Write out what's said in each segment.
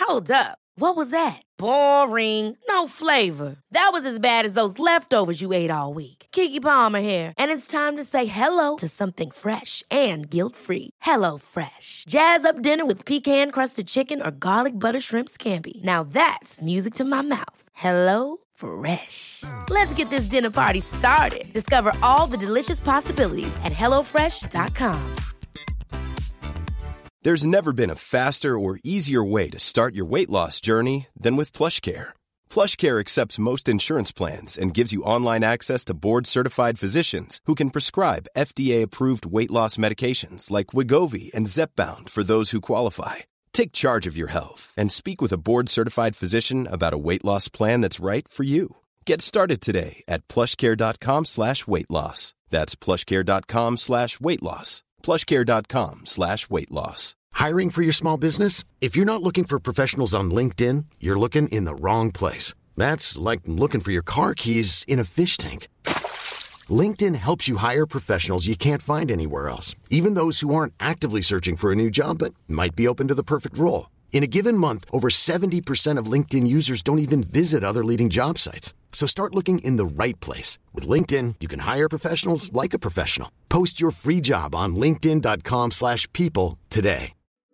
Hold up. What was that? Boring. No flavor. That was as bad as those leftovers you ate all week. Keke Palmer here, and it's time to say hello to something fresh and guilt-free. Hello Fresh. Jazz up dinner with pecan-crusted chicken or garlic butter shrimp scampi. Now that's music to my mouth. Hello Fresh. Let's get this dinner party started. Discover all the delicious possibilities at hellofresh.com. There's never been a faster or easier way to start your weight loss journey than with PlushCare. PlushCare accepts most insurance plans and gives you online access to board-certified physicians who can prescribe FDA-approved weight loss medications like Wegovy and Zepbound for those who qualify. Take charge of your health and speak with a board-certified physician about a weight loss plan that's right for you. Get started today at plushcare.com/weightloss. That's plushcare.com/weightloss. plushcare.com/weightloss. Hiring for your small business? If you're not looking for professionals on LinkedIn, you're looking in the wrong place. That's like looking for your car keys in a fish tank. LinkedIn helps you hire professionals you can't find anywhere else, even those who aren't actively searching for a new job but might be open to the perfect role. In a given month, over 70% of LinkedIn users don't even visit other leading job sites. So start looking in the right place. With LinkedIn, you can hire professionals like a professional. Post your free job on linkedin.com/people today.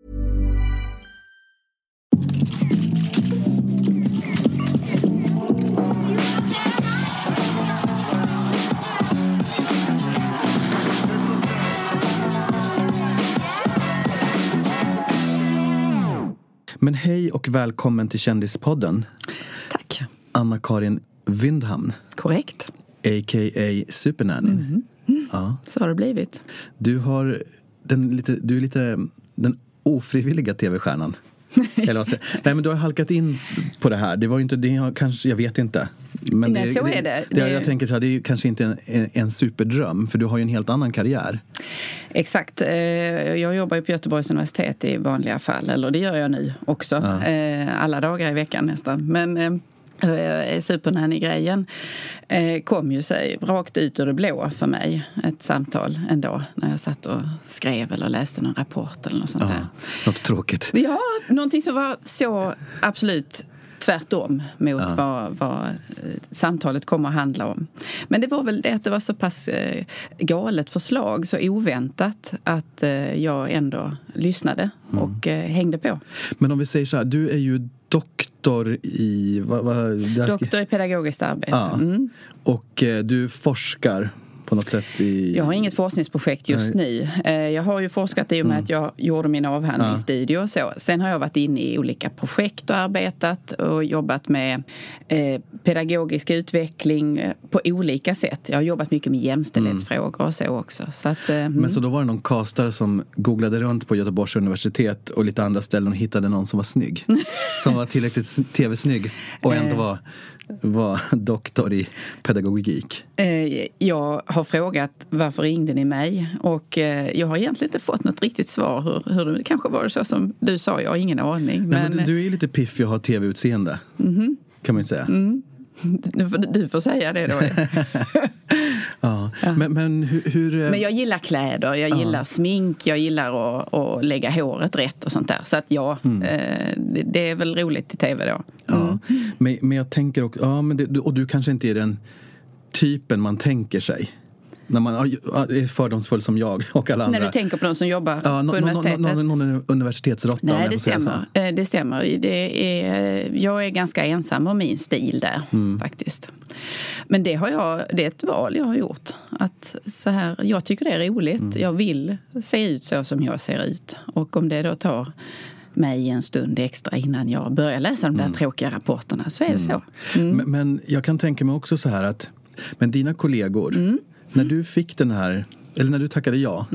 Men hej och välkommen till Kändispodden. Tack. Anna-Karin Wyndhamn. Korrekt. A.k.a. Supernanny. Ja. Så har det blivit. Du är lite den ofrivilliga tv-stjärnan. Eller vad säger. Nej, men du har halkat in på det här. Det var ju inte det, kanske, jag vet inte. Men nej, så är det. Jag tänker så här, det är ju kanske inte en superdröm, för du har ju en helt annan karriär. Exakt. Jag jobbar ju på Göteborgs universitet i vanliga fall, eller det gör jag nu också. Ja. Alla dagar i veckan nästan. Men Supernanny-grejen kom ju sig rakt ut ur det blå för mig. Ett samtal en dag när jag satt och skrev eller läste någon rapport eller något sånt där. Något tråkigt. Ja, någonting som var så absolut tvärtom mot vad samtalet kommer att handla om. Men det var väl det att det var så pass galet förslag, så oväntat, att jag ändå lyssnade och hängde på. Men om vi säger så här, du är ju doktor i... Doktor i pedagogiskt arbete. Ja. Och du forskar på något sätt i... Jag har inget forskningsprojekt just nu. Jag har ju forskat i och med att jag gjorde min avhandlingsstudie och så. Sen har jag varit inne i olika projekt och arbetat och jobbat med pedagogisk utveckling på olika sätt. Jag har jobbat mycket med jämställdhetsfrågor och så också. Så att, Men så då var det någon castare som googlade runt på Göteborgs universitet och lite andra ställen och hittade någon som var snygg. Som var tillräckligt tv-snygg och ändå var doktor i pedagogik. Jag har frågat varför ringde ni mig, och jag har egentligen inte fått något riktigt svar hur det kanske var så som du sa, jag har ingen aning. Men du är ju lite piffig och har tv-utseende, kan man ju säga. Du får säga det då. Ja. Men hur... Men jag gillar kläder, jag gillar smink, jag gillar att lägga håret rätt och sånt där. Så att det är väl roligt i tv då. Ja. Men jag tänker också, och du kanske inte är den typen man tänker sig. När man är fördomsfull som jag och alla andra. När du tänker på de som jobbar på universitetet? Någon universitetsråtta. Nej, det stämmer. Jag är ganska ensam om min stil där, faktiskt. Men det är ett val jag har gjort. Att så här, jag tycker det är roligt. Jag vill se ut så som jag ser ut. Och om det då tar mig en stund extra innan jag börjar läsa de där tråkiga rapporterna, så är det så. Men jag kan tänka mig också så här att, men dina kollegor, när du fick den här, eller när du tackade ja,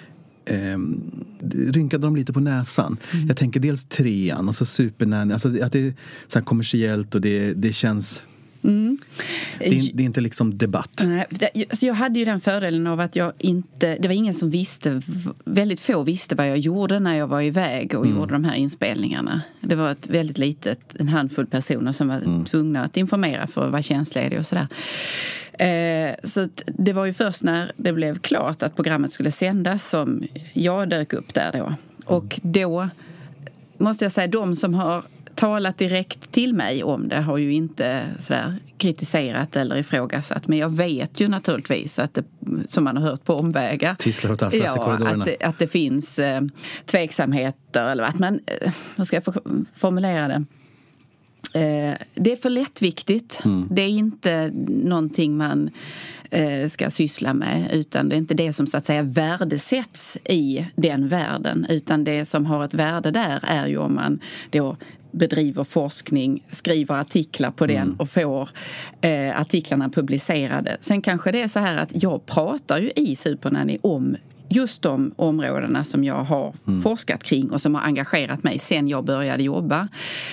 rynkade de lite på näsan. Jag tänker dels 3:an och så Supernanny, alltså att det är så här kommersiellt och det känns... Det är inte liksom debatt. Så jag hade ju den fördelen av att det var ingen som visste, väldigt få visste vad jag gjorde när jag var iväg och gjorde de här inspelningarna. Det var ett väldigt en handfull personer som var tvungna att informera för att vara tjänstledig och sådär. Så det var ju först när det blev klart att programmet skulle sändas som jag dök upp där då. Och då måste jag säga, de som har talat direkt till mig om det, har ju inte sådär kritiserat eller ifrågasatt. Men jag vet ju naturligtvis att det, som man har hört på omvägar, tisslar och tasslas i korridorerna. att det finns tveksamheter eller att man, hur ska jag formulera det? Det är för lättviktigt. Det är inte någonting man ska syssla med, utan det är inte det som så att säga värdesätts i den världen, utan det som har ett värde där är ju om man då bedriver forskning, skriver artiklar på den och får artiklarna publicerade. Sen kanske det är så här att jag pratar ju i Supernanny om just de områdena som jag har forskat kring och som har engagerat mig sen jag började jobba.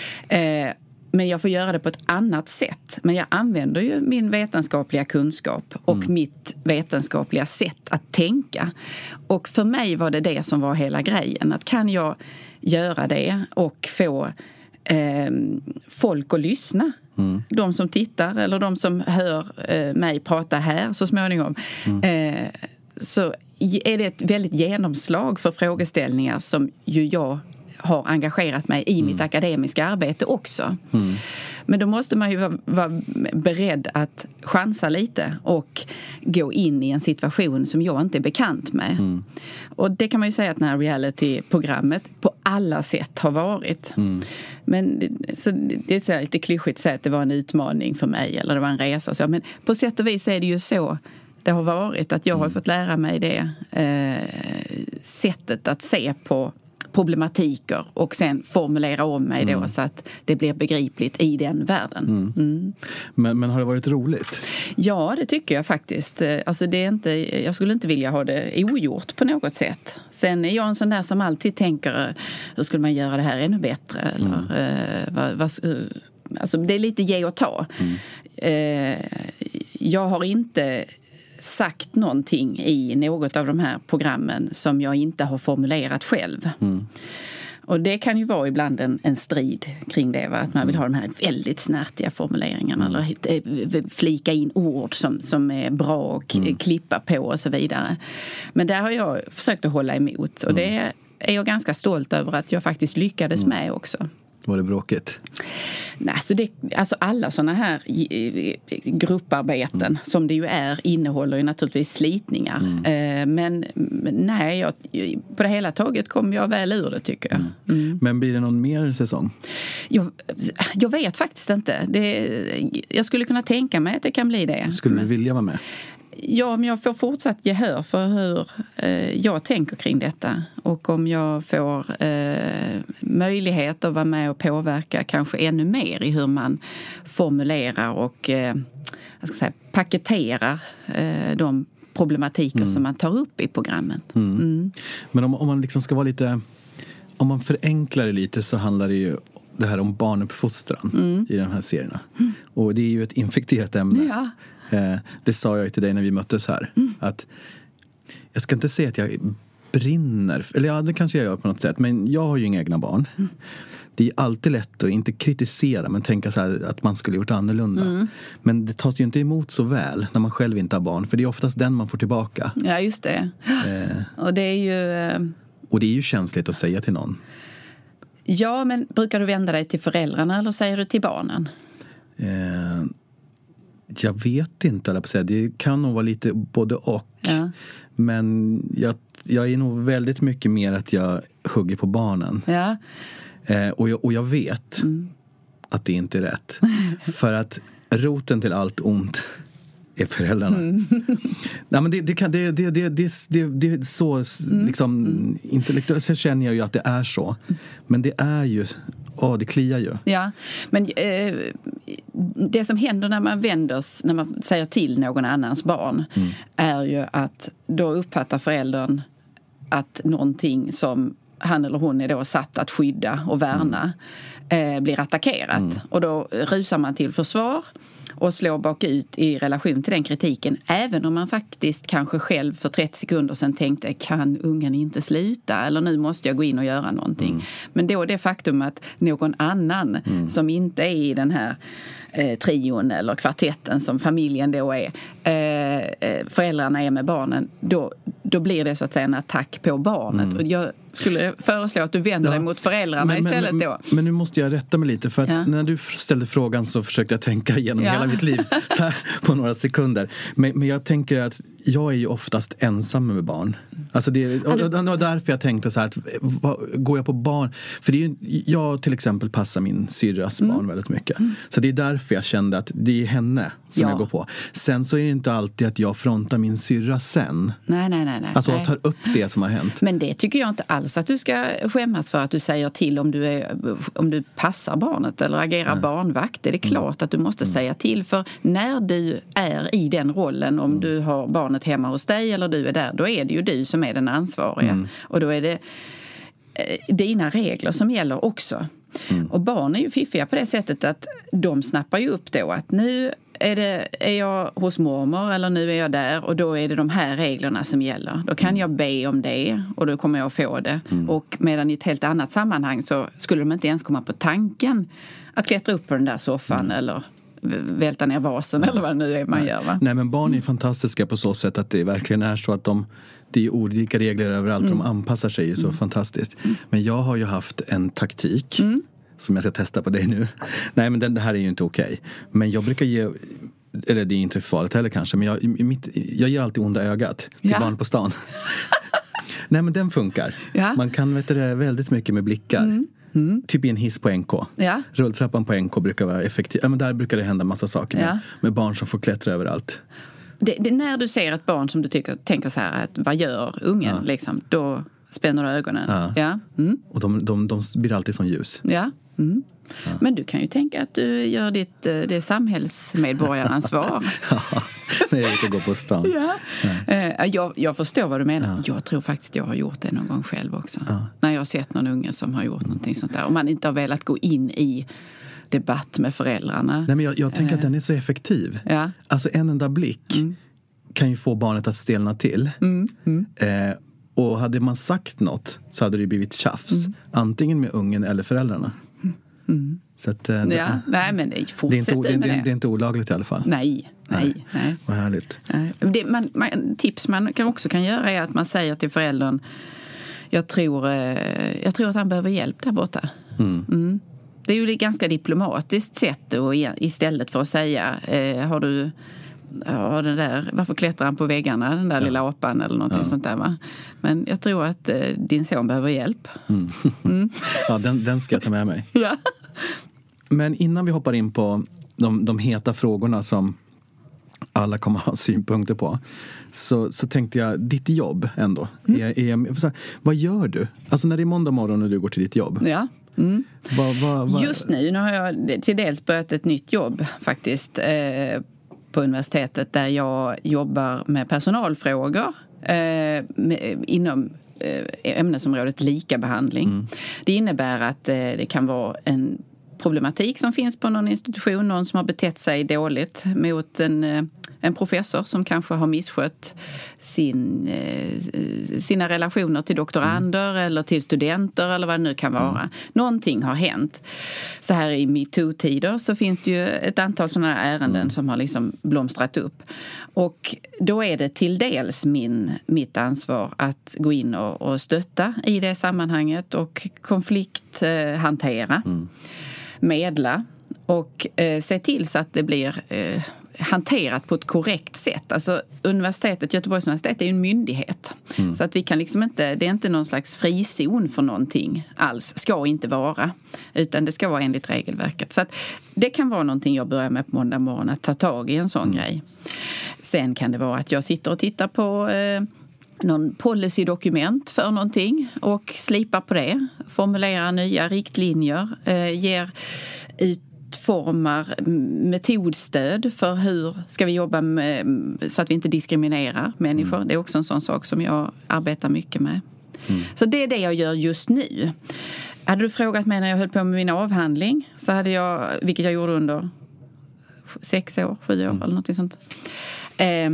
Men jag får göra det på ett annat sätt. Men jag använder ju min vetenskapliga kunskap och mitt vetenskapliga sätt att tänka. Och för mig var det som var hela grejen. Att kan jag göra det och få folk att lyssna. De som tittar eller de som hör mig prata här så småningom. Så är det ett väldigt genomslag för frågeställningar som ju jag har engagerat mig i mitt akademiska arbete också. Men då måste man ju vara beredd att chansa lite och gå in i en situation som jag inte är bekant med. Och det kan man ju säga att det här reality-programmet på alla sätt har varit. Men så det är så lite klyschigt att säga att det var en utmaning för mig eller det var en resa. Så. Men på sätt och vis är det ju så det har varit, att jag har fått lära mig det sättet att se på problematiker och sen formulera om mig då så att det blir begripligt i den världen. Men har det varit roligt? Ja, det tycker jag faktiskt. Alltså det är inte, jag skulle inte vilja ha det ogjort på något sätt. Sen är jag en sån där som alltid tänker, hur skulle man göra det här ännu bättre? Eller, alltså det är lite ge och ta. Jag har inte sagt någonting i något av de här programmen som jag inte har formulerat själv. Och det kan ju vara ibland en strid kring det, va? Att man vill ha de här väldigt snärtiga formuleringarna eller flika in ord som är bra att klippa på och så vidare. Men där har jag försökt att hålla emot och det är jag ganska stolt över att jag faktiskt lyckades med också. Var det bråkigt? Nej, alltså alla såna här grupparbeten som det ju är innehåller ju naturligtvis slitningar. Men nej, på det hela taget kom jag väl ur det, tycker jag. Men blir det någon mer säsong? Jag vet faktiskt inte. Jag skulle kunna tänka mig att det kan bli det. Skulle du vilja vara med? Ja, om jag får fortsatt gehör för hur jag tänker kring detta och om jag får möjlighet att vara med och påverka kanske ännu mer i hur man formulerar och paketerar de problematiker som man tar upp i programmet. Men om man liksom ska vara lite, om man förenklar det lite, så handlar det ju det här om barnuppfostran i de här serierna. Och det är ju ett infekterat ämne. Ja. Det sa jag till dig när vi möttes här. Att jag ska inte säga att jag brinner, eller ja, det kanske jag gör på något sätt, men jag har ju inga egna barn. Det är alltid lätt att inte kritisera, men tänka så här att man skulle gjort annorlunda. Men det tas ju inte emot så väl när man själv inte har barn, för det är oftast den man får tillbaka. Ja, just det. Och det är ju... Och det är ju känsligt att säga till någon. Ja, men brukar du vända dig till föräldrarna eller säger du till barnen? Jag vet inte, eller på säga. Det kan nog vara lite både och. Ja. Men jag är nog väldigt mycket mer att jag hugger på barnen. Ja. Och jag vet att det inte är rätt. För att roten till allt ont är föräldrarna. Nej, men det är så liksom intellektuellt så känner jag ju att det är så. Men det är ju det kliar ju. Ja, men det som händer när man säger till någon annans barn är ju att då uppfattar föräldern att någonting som han eller hon är då satt att skydda och värna blir attackerat. Och då rusar man till försvar och slår bakut i relation till den kritiken, även om man faktiskt kanske själv för 30 sekunder sedan tänkte, kan ungen inte sluta? Eller nu måste jag gå in och göra någonting. Men då det faktum att någon annan som inte är i den här trion eller kvartetten som familjen då är, föräldrarna är med barnen, då blir det så att säga en attack på barnet. Och jag skulle föreslå att du vänder dig mot föräldrarna istället då. Men nu måste jag rätta mig lite, för att när du ställde frågan så försökte jag tänka igenom hela mitt liv så här, på några sekunder. Men jag tänker att jag är ju oftast ensam med barn. Alltså det var därför jag tänkte så här, att går jag på barn, för det är ju, jag till exempel passar min syrras barn väldigt mycket. Så det är därför jag kände att det är henne som jag går på. Sen så är det inte alltid att jag frontar min syrra sen. Nej. Alltså jag tar upp det som har hänt. Men det tycker jag inte alls att du ska skämmas för, att du säger till om du passar barnet eller agerar barnvakt. Det är klart att du måste säga till, för när du är i den rollen, om du har barnet hemma hos dig eller du är där, då är det ju du som är den ansvariga. Och då är det dina regler som gäller också. Och barn är ju fiffiga på det sättet att de snappar ju upp då att nu är jag hos mormor eller nu är jag där, och då är det de här reglerna som gäller. Då kan jag be om det och då kommer jag få det. Och medan i ett helt annat sammanhang så skulle de inte ens komma på tanken att klättra upp på den där soffan eller välta ner vasen eller vad det nu är man gör, va? Nej, men barn är fantastiska på så sätt att det verkligen är så att det är olika regler överallt. De anpassar sig så fantastiskt. Men jag har ju haft en taktik som jag ska testa på dig nu. Nej, men det här är ju inte okej. Men jag brukar ge, eller det är inte farligt heller kanske, men jag ger alltid onda ögat till barn på stan. Nej, men den funkar. Man kan väldigt mycket med blickar. Typ i en hiss på NK. Rulltrappan på NK brukar vara effektiv. Men där brukar det hända massa saker med barn som får klättra överallt. Det när du ser ett barn som du tänker så här, att vad gör ungen liksom, då spänner du ögonen. Och de blir alltid som ljus. Men du kan ju tänka att du gör det samhällsmedborgaransvar. När jag inte går på stan. Jag förstår vad du menar. Jag tror faktiskt jag har gjort det någon gång själv också. När jag har sett någon unge som har gjort någonting sånt där. Och man inte har velat gå in i debatt med föräldrarna. Nej, men jag tänker att den är så effektiv. Alltså en enda blick kan ju få barnet att stelna till. Och hade man sagt något så hade det blivit tjafs. Antingen med ungen eller föräldrarna. Så att, nej, men fortsätt med det. Det är inte olagligt i alla fall. Nej. Vad härligt. Tips man kan göra är att man säger till föräldern, jag tror att han behöver hjälp där borta. Det är ju ett ganska diplomatiskt sätt då, istället för att säga har den där, varför klättrar han på väggarna, den där lilla apan eller någonting sånt där, va? Men jag tror att din son behöver hjälp. Ja, den ska jag ta med mig. Men innan vi hoppar in på de heta frågorna som alla kommer ha synpunkter på, så tänkte jag, ditt jobb ändå. Vad gör du? Alltså när det är måndag morgon och du går till ditt jobb. Just nu har jag till dels börjat ett nytt jobb faktiskt på universitetet, där jag jobbar med personalfrågor inom ämnesområdet likabehandling. Det innebär att det kan vara en problematik som finns på någon institution, någon som har betett sig dåligt mot en professor som kanske har misskött sina relationer till doktorander eller till studenter eller vad det nu kan vara. Någonting har hänt. Så här i MeToo-tider så finns det ju ett antal sådana här ärenden som har liksom blomstrat upp. Och då är det till dels mitt ansvar att gå in och stötta i det sammanhanget och konflikthantera. Medla och se till så att det blir hanterat på ett korrekt sätt. Alltså Göteborgs universitet är ju en myndighet. Så att vi kan liksom inte, det är inte någon slags frizon för någonting alls. Ska inte vara. Utan det ska vara enligt regelverket. Så att det kan vara någonting jag börjar med på måndag morgon, att ta tag i en sån grej. Sen kan det vara att jag sitter och tittar på någon policydokument för någonting och slipar på det, formulerar nya riktlinjer, utformar metodstöd för hur ska vi jobba så att vi inte diskriminerar människor. Det är också en sån sak som jag arbetar mycket med. Så det är det jag gör just nu. Hade du frågat mig när jag höll på med min avhandling, så hade jag, vilket jag gjorde under 6 år, 7 år eller något sånt,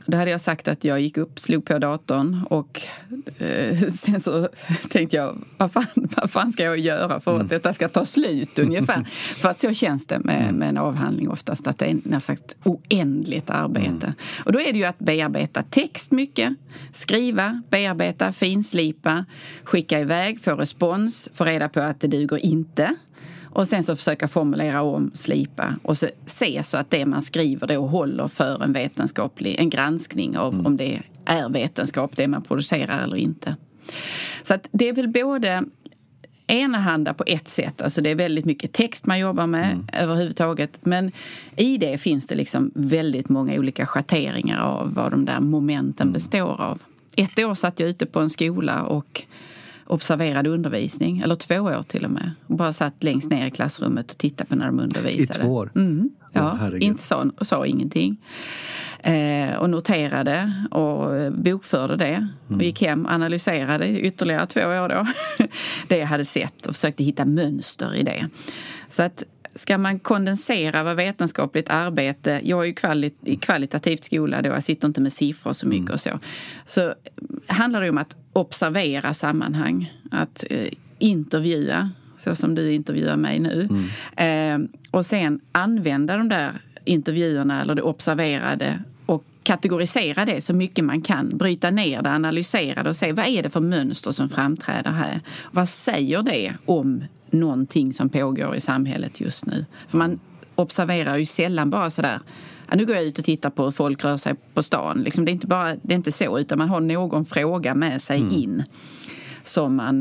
Då hade jag sagt att jag gick upp, slog på datorn och sen så tänkte jag, vad fan ska jag göra för att detta ska ta slut ungefär? För att så känns det med en avhandling oftast, att det är nästan oändligt arbete. Och då är det ju att bearbeta text mycket, skriva, bearbeta, finslipa, skicka iväg, få respons, få reda på att det duger inte. Och sen så försöka formulera om, slipa och se så att det man skriver då håller för en granskning av om det är vetenskap det man producerar eller inte. Så att det är väl både enahanda på ett sätt, alltså det är väldigt mycket text man jobbar med överhuvudtaget, men i det finns det liksom väldigt många olika schatteringar av vad de där momenten består av. Ett år satt jag ute på en skola och observerade undervisning, eller 2 år till och med. Bara satt längst ner i klassrummet och tittade på när de undervisade. I 2 år? Ja, inte sa ingenting. Och noterade och bokförde det. Och gick hem, analyserade ytterligare 2 år då. Det jag hade sett och försökte hitta mönster i det. Så att ska man kondensera vad vetenskapligt arbete, jag är ju i kvalitativt skola då, jag sitter inte med siffror så mycket och så handlar det om att observera sammanhang, att intervjua, så som du intervjuar mig nu, och sen använda de där intervjuerna eller det observerade och kategorisera det så mycket man kan, bryta ner det, analysera det och se vad är det för mönster som framträder här, vad säger det om någonting som pågår i samhället just nu. För man observerar ju sällan bara sådär, nu går jag ut och tittar på hur folk rör sig på stan. Liksom, det är inte så, utan man har någon fråga med sig in som man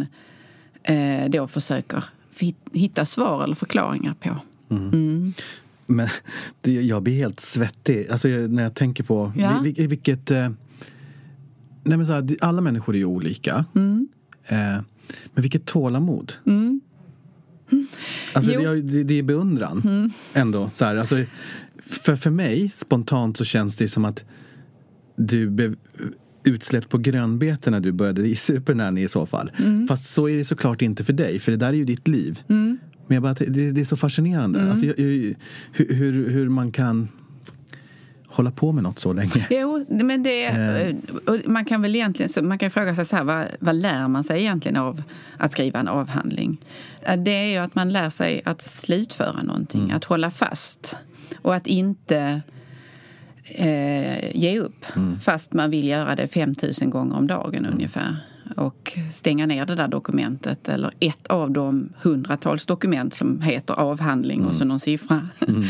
då försöker hitta svar eller förklaringar på. Men jag blir helt svettig alltså, när jag tänker på vilket... nej men så här, alla människor är ju olika. Men vilket tålamod. Alltså det är beundran ändå så här, alltså, för mig spontant så känns det som att du blev utsläppt på grönbete när du började i Supernanny i så fall. Fast så är det såklart inte för dig, för det där är ju ditt liv. Men jag bara, det är så fascinerande alltså, hur man kan hålla på med något så länge. Jo, men man kan väl egentligen, man kan fråga sig så här, vad lär man sig egentligen av att skriva en avhandling? Det är ju att man lär sig att slutföra någonting, att hålla fast och att inte ge upp fast man vill göra det 5000 gånger om dagen ungefär. Och stänga ner det där dokumentet eller ett av de 100-tals dokument som heter avhandling och så någon siffra.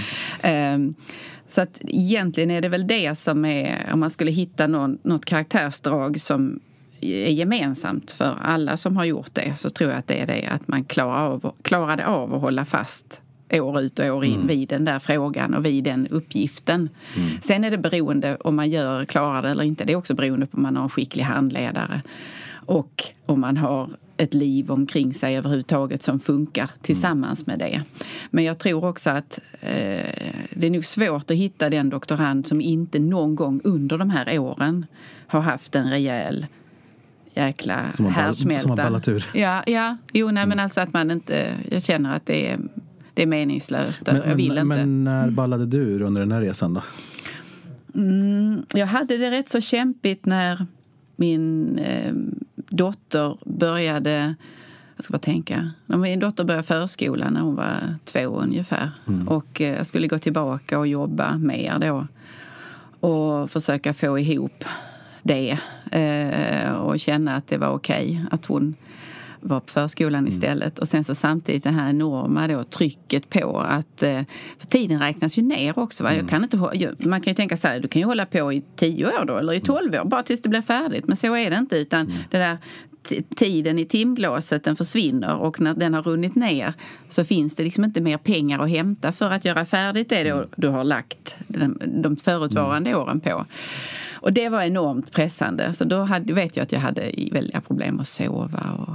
Så att egentligen är det väl det som är, om man skulle hitta något karaktärsdrag som är gemensamt för alla som har gjort det, så tror jag att det är det att man klarade av att hålla fast år ut och år in vid den där frågan och vid den uppgiften. Sen är det beroende om man klarar det eller inte. Det är också beroende på om man har en skicklig handledare och om man har ett liv omkring sig överhuvudtaget som funkar tillsammans med det. Men jag tror också att det är nog svårt att hitta den doktorand som inte någon gång under de här åren har haft en rejäl jäkla härdsmälta. Som har ballat ur. Men alltså att man inte, jag känner att det är meningslöst. Jag vill inte. Men när ballade du ur under den här resan då? Jag hade det rätt så kämpigt när min dotter började, jag ska bara tänka, när min dotter började förskolan när hon var 2 ungefär. Och jag skulle gå tillbaka och jobba mer då. Och försöka få ihop det. Och känna att det var okej att hon var på förskolan istället. Och sen så samtidigt det här enorma då, trycket på att för tiden räknas ju ner också. Va? Man kan ju tänka så här, du kan ju hålla på i 10 år då, eller i 12 år, bara tills det blir färdigt. Men så är det inte, utan det där tiden i timglaset, den försvinner, och när den har runnit ner så finns det liksom inte mer pengar att hämta för att göra färdigt det du har lagt de förutvarande åren på. Och det var enormt pressande. Så då vet jag att jag hade väldiga problem att sova och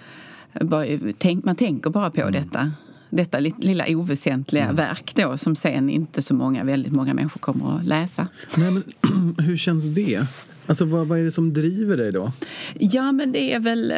man tänker bara på detta lilla oväsentliga verk då, som sen inte väldigt många människor kommer att läsa. Nej, men hur känns det? Alltså vad är det som driver dig då? Ja, men det är väl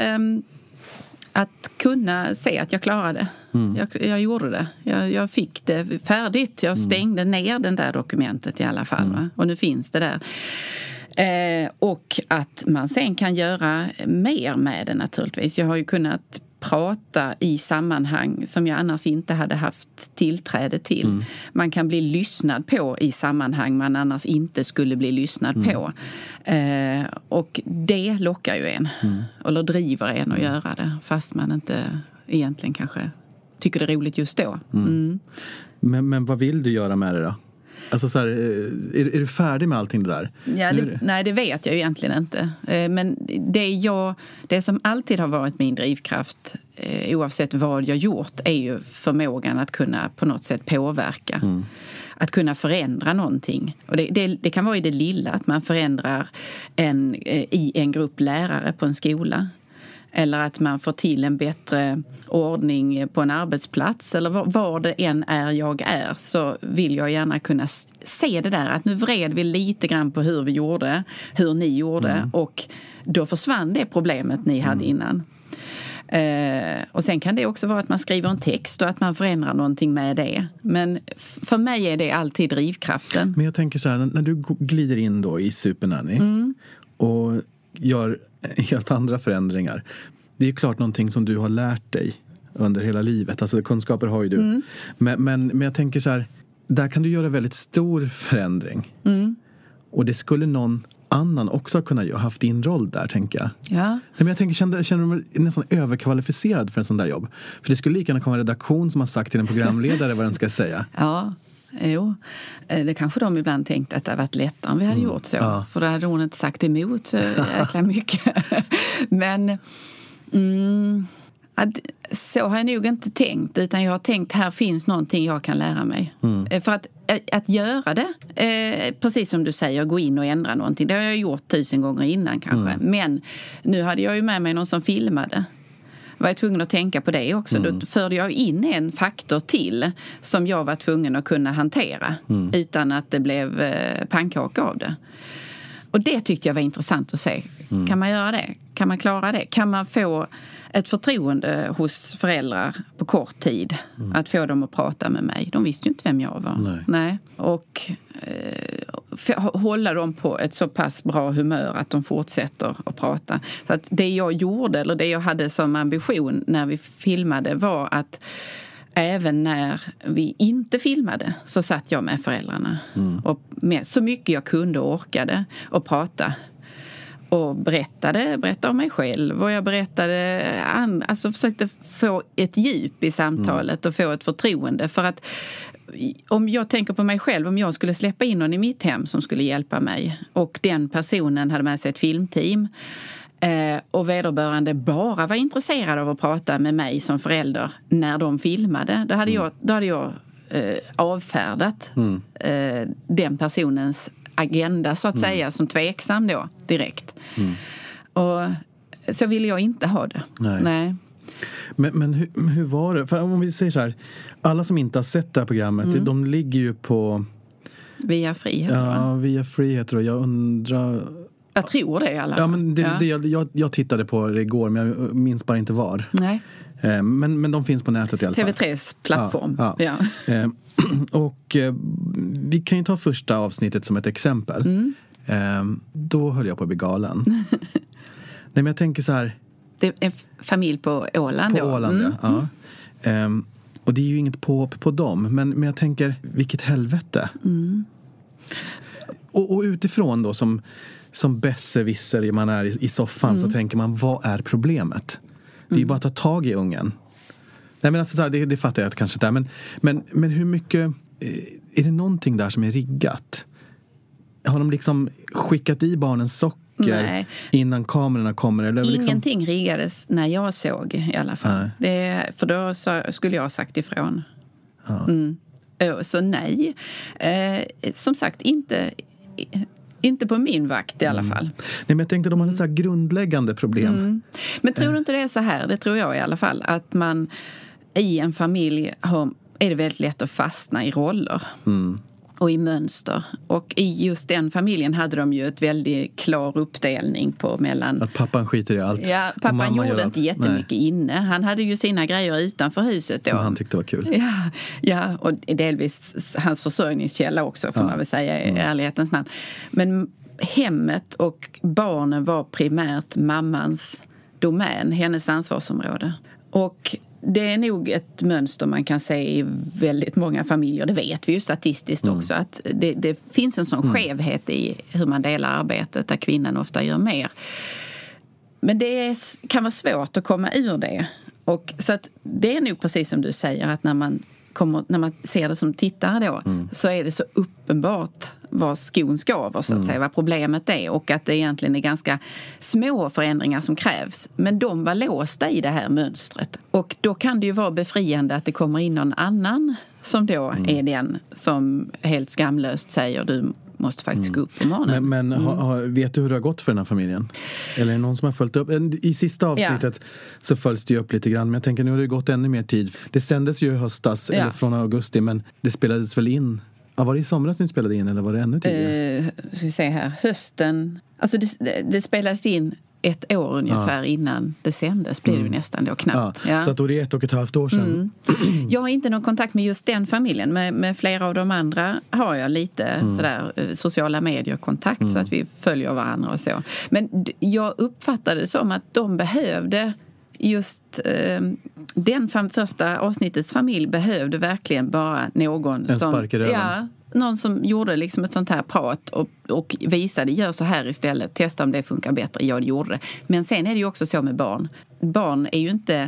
att kunna se att jag klarade det. Jag gjorde det. Jag fick det färdigt. Jag stängde ner den där dokumentet i alla fall. Va? Och nu finns det där. Och att man sen kan göra mer med det naturligtvis. Jag har ju kunnat prata i sammanhang som jag annars inte hade haft tillträde till. Man kan bli lyssnad på i sammanhang man annars inte skulle bli lyssnad på. Och det lockar ju en. Eller driver en att göra det. Fast man inte egentligen kanske tycker det är roligt just då. Men vad vill du göra med det då? Alltså så här, är du färdig med allting det där? Ja, nej, det vet jag ju egentligen inte. Men det som alltid har varit min drivkraft, oavsett vad jag gjort, är ju förmågan att kunna på något sätt påverka. Att kunna förändra någonting. Och det kan vara i det lilla, att man förändrar i en grupp lärare på en skola. Eller att man får till en bättre ordning på en arbetsplats. Eller var det än är jag är, så vill jag gärna kunna se det där. Att nu vred vi lite grann på hur ni gjorde. Och då försvann det problemet ni hade innan. Och sen kan det också vara att man skriver en text och att man förändrar någonting med det. Men för mig är det alltid drivkraften. Men jag tänker så här, när du glider in då i Supernanny och gör helt andra förändringar. Det är klart någonting som du har lärt dig under hela livet. Alltså kunskaper har ju du. Men jag tänker så här, där kan du göra väldigt stor förändring. Och det skulle någon annan också kunna ha haft din roll där, tänker jag. Ja. Men jag tänker, känner du mig nästan överkvalificerad för en sån där jobb? För det skulle lika gärna komma en redaktion som har sagt till en programledare vad den ska säga. Ja. Jo, det kanske de ibland tänkte att det hade varit lättare om vi hade gjort så. Ja. För då hade hon inte sagt emot så jäkla mycket. Men så har jag nog inte tänkt. Utan jag har tänkt, här finns någonting jag kan lära mig. För att göra det, precis som du säger, gå in och ändra någonting. Det har jag gjort 1000 gånger innan kanske. Men nu hade jag ju med mig någon som filmade. Var jag tvungen att tänka på det också. Då förde jag in en faktor till som jag var tvungen att kunna hantera utan att det blev pannkaka av det. Och det tyckte jag var intressant att se. Kan man göra det? Kan man klara det? Kan man få ett förtroende hos föräldrar på kort tid att få dem att prata med mig? De visste ju inte vem jag var. Nej. Och hålla dem på ett så pass bra humör att de fortsätter att prata. Så att det jag gjorde, eller det jag hade som ambition när vi filmade, var att även när vi inte filmade så satt jag med föräldrarna. Och med så mycket jag kunde och orkade och prata. Och berättade om mig själv. Och jag berättade, alltså försökte få ett djup i samtalet och få ett förtroende. För att om jag tänker på mig själv, om jag skulle släppa in någon i mitt hem som skulle hjälpa mig och den personen hade med sig ett filmteam och vederbörande bara var intresserad av att prata med mig som förälder när de filmade, då hade jag avfärdat den personens agenda så att säga som tveksam då direkt. Och så ville jag inte ha det. Nej. Men hur var det? För om vi säger så här, alla som inte har sett det här programmet, de ligger ju på Via Frihet. Ja, Via Frihet, och jag undrar. Jag tror det i alla fall. Ja, men jag tittade på det igår, men jag minns bara inte var. Nej. Men de finns på nätet i alla fall. TV3s plattform. Ja. Och vi kan ju ta första avsnittet som ett exempel. Då höll jag på att bli galen. Nej, men jag tänker så här. Det är en familj på Åland. På Åland, ja. Och det är ju inget påhopp på dem. Men jag tänker, vilket helvete. Och utifrån då som besserwisser man är i soffan så tänker man, vad är problemet? Det är ju bara att ta tag i ungen. Nej, men alltså, det fattar jag att kanske där. Men hur mycket, är det någonting där som är riggat? Har de liksom skickat i barnens socker innan kamerorna kommer? Eller ingenting liksom riggades när jag såg i alla fall. För då skulle jag ha sagt ifrån. Så nej. Som sagt, inte på min vakt i alla fall. Nej, men jag tänkte de hade så här grundläggande problem. Men tror du inte det är så här? Det tror jag i alla fall. Att man i en familj är det väldigt lätt att fastna i roller. Och i mönster. Och i just den familjen hade de ju ett väldigt klar uppdelning på mellan. Att pappan skiter i allt. Ja, pappan gjorde inte jättemycket inne. Han hade ju sina grejer utanför huset då. Som han tyckte var kul. Ja, och delvis hans försörjningskälla också får man väl säga i ärlighetens namn. hemmet och barnen var primärt mammans domän, hennes ansvarsområde. Och det är nog ett mönster man kan se i väldigt många familjer. Det vet vi ju statistiskt också. Att det finns en sån skevhet i hur man delar arbetet, där kvinnan ofta gör mer. Men det kan vara svårt att komma ur det. Och så att det är nog precis som du säger, att när man ser det som tittare då, så är det så uppenbart vad skon skaver, så att säga, vad problemet är, och att det egentligen är ganska små förändringar som krävs. Men de var låsta i det här mönstret. Och då kan det ju vara befriande att det kommer in någon annan som då är den som helt skamlöst säger du måste faktiskt gå upp på morgonen. Men vet du hur det har gått för den här familjen? Eller är det någon som har följt upp? I sista avsnittet så följs det ju upp lite grann. Men jag tänker, nu har det gått ännu mer tid. Det sändes ju i höstas, eller från augusti, men det spelades väl in. Ja, var det i somras ni spelade in, eller var det ännu tidigare? Ska vi se här, hösten. Alltså det spelades in 1 år ungefär innan det sändes, blir det ju nästan då knappt. Ja. Så att då är det 1,5 år sedan. Jag har inte någon kontakt med just den familjen. Med flera av de andra har jag lite sådär sociala medier-kontakt, så att vi följer varandra och så. Men jag uppfattade det som att de behövde just den första avsnittets familj behövde verkligen bara någon en spark i röven. Någon som gjorde liksom ett sånt här prat och visade, gör så här istället, testa om det funkar bättre. Ja, det gjorde det. Men sen är det ju också så med barn. Barn är ju inte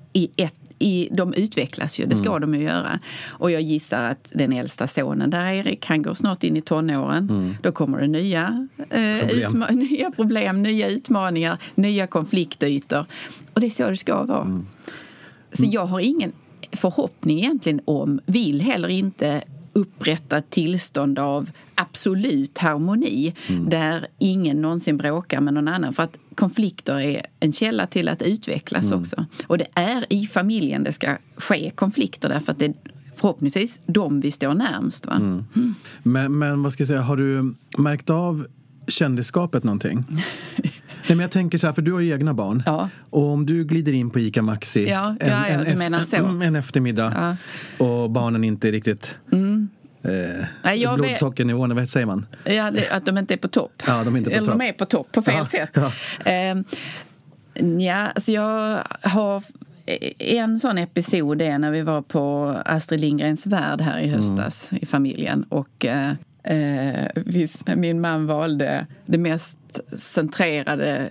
de utvecklas ju, det ska de ju göra. Och jag gissar att den äldsta sonen där, Erik, han går snart in i tonåren. Då kommer det nya problem, nya utmaningar, nya konfliktytor. Och det är så det ska vara. Så jag har ingen förhoppning egentligen vill heller inte upprätta tillstånd av absolut harmoni där ingen någonsin bråkar med någon annan, för att konflikter är en källa till att utvecklas också. Och det är i familjen det ska ske konflikter, därför att det är förhoppningsvis de vi står närmst. Va? Men vad ska jag säga, har du märkt av kändisskapet någonting? Nej, men jag tänker så här, för du har ju egna barn. Ja. Och om du glider in på ICA Maxi en eftermiddag och barnen inte är riktigt blodsockernivån, vad säger man? Ja, att de inte är på topp. Ja, de är inte på eller topp. de är på topp på fel sätt. Alltså jag har en sån episod när vi var på Astrid Lindgrens värld här i höstas i familjen, och min man valde det mest centrerade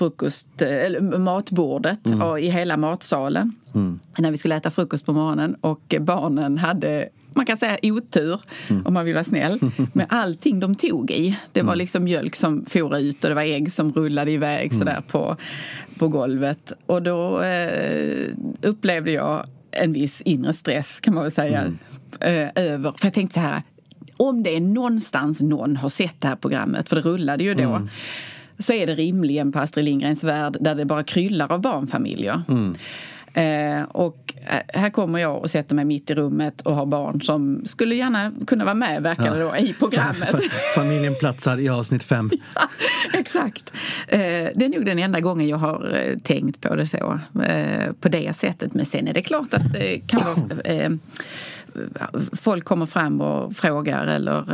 matbordet i hela matsalen när vi skulle äta frukost på morgonen, och barnen hade, man kan säga, otur om man vill vara snäll, med allting de tog i. Det var liksom mjölk som for ut och det var ägg som rullade iväg sådär på golvet, och då upplevde jag en viss inre stress, kan man väl säga, för jag tänkte så här, om det är någonstans någon har sett det här programmet, för det rullade ju då, så är det rimligen på Astrid Lindgrens värld, där det bara kryllar av barnfamiljer. Och här kommer jag och sätter mig mitt i rummet och har barn som skulle gärna kunna vara med, verkar det då, i programmet. Familjen platsar i avsnitt 5. Ja, exakt. Det är nog den enda gången jag har tänkt på det så, på det sättet. Men sen är det klart att det kan vara folk kommer fram och frågar eller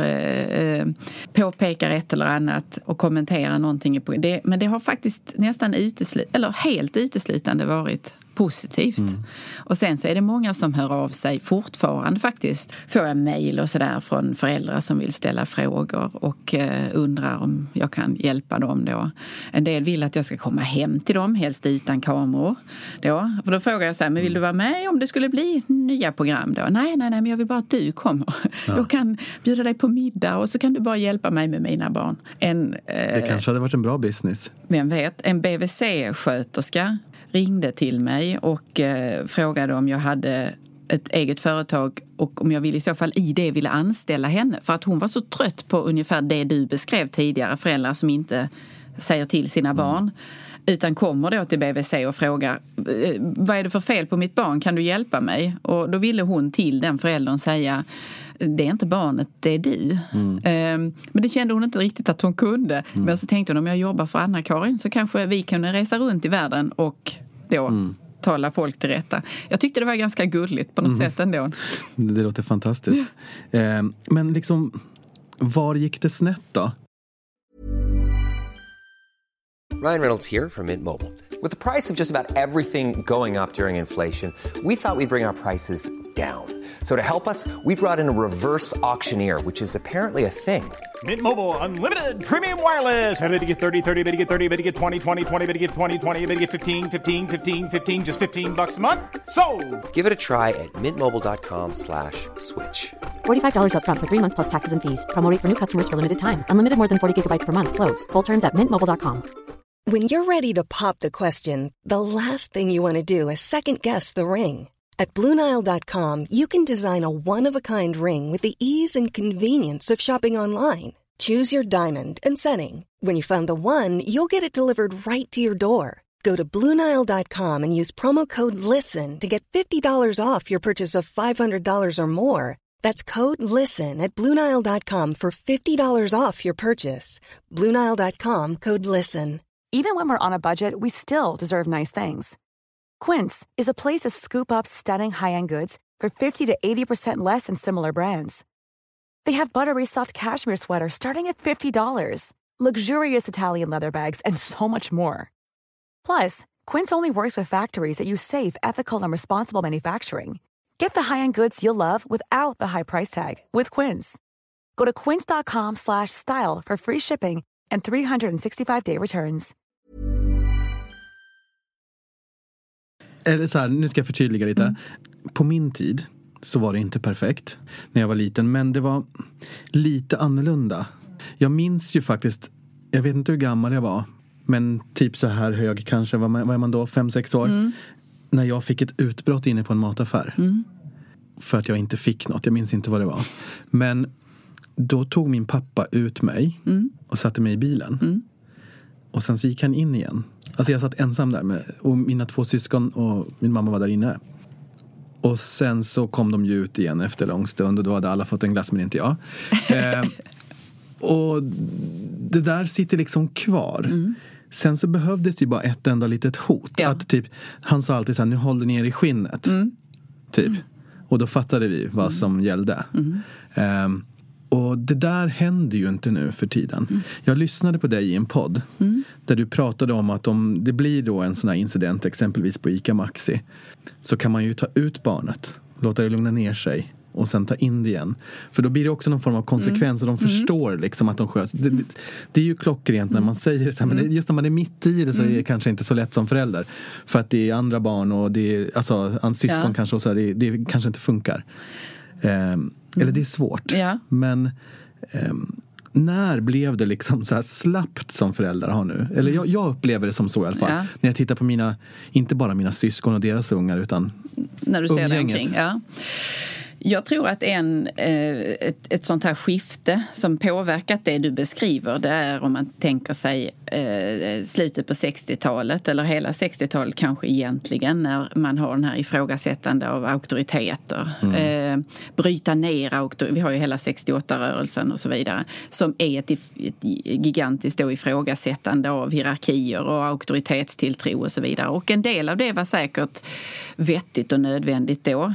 påpekar ett eller annat och kommenterar någonting på det, men det har faktiskt nästan helt uteslutande varit positivt. Och sen så är det många som hör av sig fortfarande faktiskt. Får jag mejl och sådär från föräldrar som vill ställa frågor och undrar om jag kan hjälpa dem då. En del vill att jag ska komma hem till dem, helst utan kameror då. För då frågar jag så här, men vill du vara med om det skulle bli nya program då? Nej, men jag vill bara att du kommer. Ja. Jag kan bjuda dig på middag och så kan du bara hjälpa mig med mina barn. Det kanske hade varit en bra business. Vem vet, en BVC-sköterska ringde till mig och frågade om jag hade ett eget företag och om jag ville i så fall ville anställa henne. För att hon var så trött på ungefär det du beskrev tidigare, föräldrar som inte säger till sina barn. Utan kommer då till BVC och frågar, vad är det för fel på mitt barn? Kan du hjälpa mig? Och då ville hon till den föräldern säga, det är inte barnet, det är du. Men det kände hon inte riktigt att hon kunde. Men så tänkte hon, om jag jobbar för Anna-Karin så kanske vi kunde resa runt i världen och då tala folk till rätta. Jag tyckte det var ganska gulligt på något sätt ändå. Det låter fantastiskt. Men liksom, var gick det snett då? Ryan Reynolds here from Mint Mobile. With the price of just about everything going up during inflation, we thought we'd bring our prices down. So to help us, we brought in a reverse auctioneer, which is apparently a thing. Mint Mobile Unlimited Premium Wireless. How to get 30, 30, how to get 30, how to get 20, 20, 20, how to get 20, 20, how to get 15, 15, 15, 15, just $15 a month? Sold! Give it a try at mintmobile.com/switch. $45 up front for 3 months plus taxes and fees. Promo rate for new customers for limited time. Unlimited more than 40 gigabytes per month. Slows full terms at mintmobile.com. When you're ready to pop the question, the last thing you want to do is second-guess the ring. At BlueNile.com, you can design a one-of-a-kind ring with the ease and convenience of shopping online. Choose your diamond and setting. When you find the one, you'll get it delivered right to your door. Go to BlueNile.com and use promo code LISTEN to get $50 off your purchase of $500 or more. That's code LISTEN at BlueNile.com for $50 off your purchase. BlueNile.com, code LISTEN. Even when we're on a budget, we still deserve nice things. Quince is a place to scoop up stunning high-end goods for 50 to 80% less than similar brands. They have buttery soft cashmere sweaters starting at $50, luxurious Italian leather bags, and so much more. Plus, Quince only works with factories that use safe, ethical, and responsible manufacturing. Get the high-end goods you'll love without the high price tag with Quince. Go to quince.com/style for free shipping and 365-day returns. Eller så här, nu ska jag förtydliga lite. På min tid så var det inte perfekt när jag var liten, men det var lite annorlunda. Jag minns ju faktiskt, jag vet inte hur gammal jag var, men typ så här hög kanske, vad är man då, 5-6 år, när jag fick ett utbrott inne på en mataffär. För att jag inte fick något, jag minns inte vad det var. Men då tog min pappa ut mig och satte mig i bilen. Och sen så gick han in igen. Alltså jag satt ensam där och mina 2 syskon och min mamma var där inne. Och sen så kom de ju ut igen efter lång stund och då hade alla fått en glass men inte jag. Och det där sitter liksom kvar. Sen så behövdes det ju bara ett enda litet hot. Ja. Att typ, han sa alltid så här, nu håller ner i skinnet. Typ. Och då fattade vi vad som gällde. Och det där händer ju inte nu för tiden. Jag lyssnade på dig i en podd där du pratade om att om det blir då en sån här incident exempelvis på ICA Maxi, så kan man ju ta ut barnet, låta det lugna ner sig och sen ta in det igen. För då blir det också någon form av konsekvens och de förstår liksom att de sköts. Det är ju klockrent när man säger så här, men just när man är mitt i det så är det kanske inte så lätt som förälder. För att det är andra barn och det är alltså hans syskon kanske och så här, det kanske inte funkar. Eller det är svårt. Men när blev det liksom så här slappt som föräldrar har nu? Eller jag upplever det som så i alla fall. När jag tittar på inte bara mina syskon och deras ungar, utan när du ser umgänget. det omkring, Jag tror att ett sånt här skifte som påverkat det du beskriver, det är om man tänker sig slutet på 60-talet eller hela 60-talet kanske egentligen, när man har den här ifrågasättande av auktoriteter. Bryta ner vi har ju hela 68-rörelsen och så vidare, som är ett gigantiskt då ifrågasättande av hierarkier och auktoritetstilltro och så vidare. Och en del av det var säkert vettigt och nödvändigt då.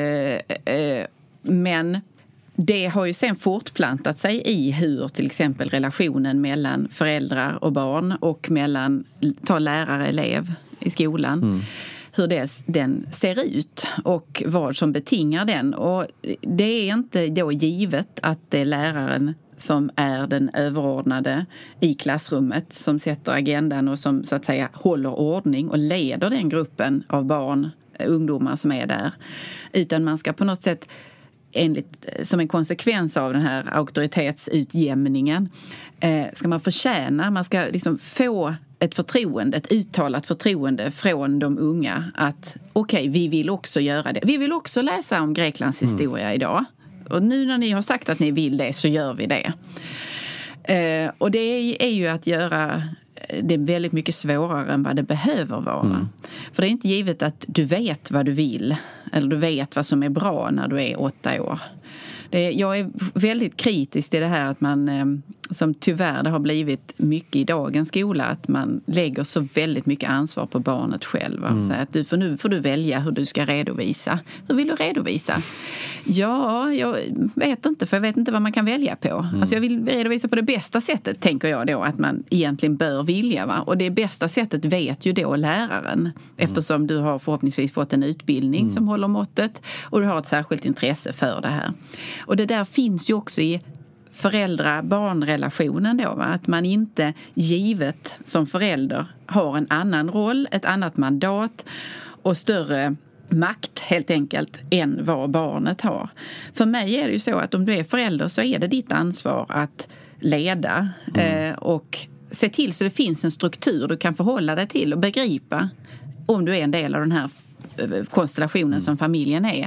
Men det har ju sen fortplantat sig i hur till exempel relationen mellan föräldrar och barn och mellan lärare-elev i skolan, hur den ser ut och vad som betingar den. Och det är inte då givet att det är läraren som är den överordnade i klassrummet, som sätter agendan och som så att säga håller ordning och leder den gruppen av barn, ungdomar som är där. Utan man ska på något sätt, som en konsekvens av den här auktoritetsutjämningen, ska man ska liksom få ett uttalat förtroende från de unga att okej, vi vill också göra det. Vi vill också läsa om Greklands historia idag. Och nu när ni har sagt att ni vill det, så gör vi det. Och det är ju att göra det väldigt mycket svårare än vad det behöver vara. För det är inte givet att du vet vad du vill eller du vet vad som är bra när du är 8 år. Jag är väldigt kritisk till det här att man som tyvärr det har blivit mycket i dagens skola, att man lägger så väldigt mycket ansvar på barnet själv. Så att nu får du välja hur du ska redovisa. Hur vill du redovisa? Ja, jag vet inte, för jag vet inte vad man kan välja på. Alltså jag vill redovisa på det bästa sättet, tänker jag då, att man egentligen bör vilja. Va? Och det bästa sättet vet ju då läraren, eftersom du har förhoppningsvis fått en utbildning som håller måttet och du har ett särskilt intresse för det här. Och det där finns ju också i föräldrar-barnrelationen då, va? Att man inte givet som förälder har en annan roll, ett annat mandat och större makt helt enkelt än vad barnet har. För mig är det ju så att om du är förälder så är det ditt ansvar att leda och se till så det finns en struktur du kan förhålla dig till och begripa om du är en del av den här konstellationen som familjen är.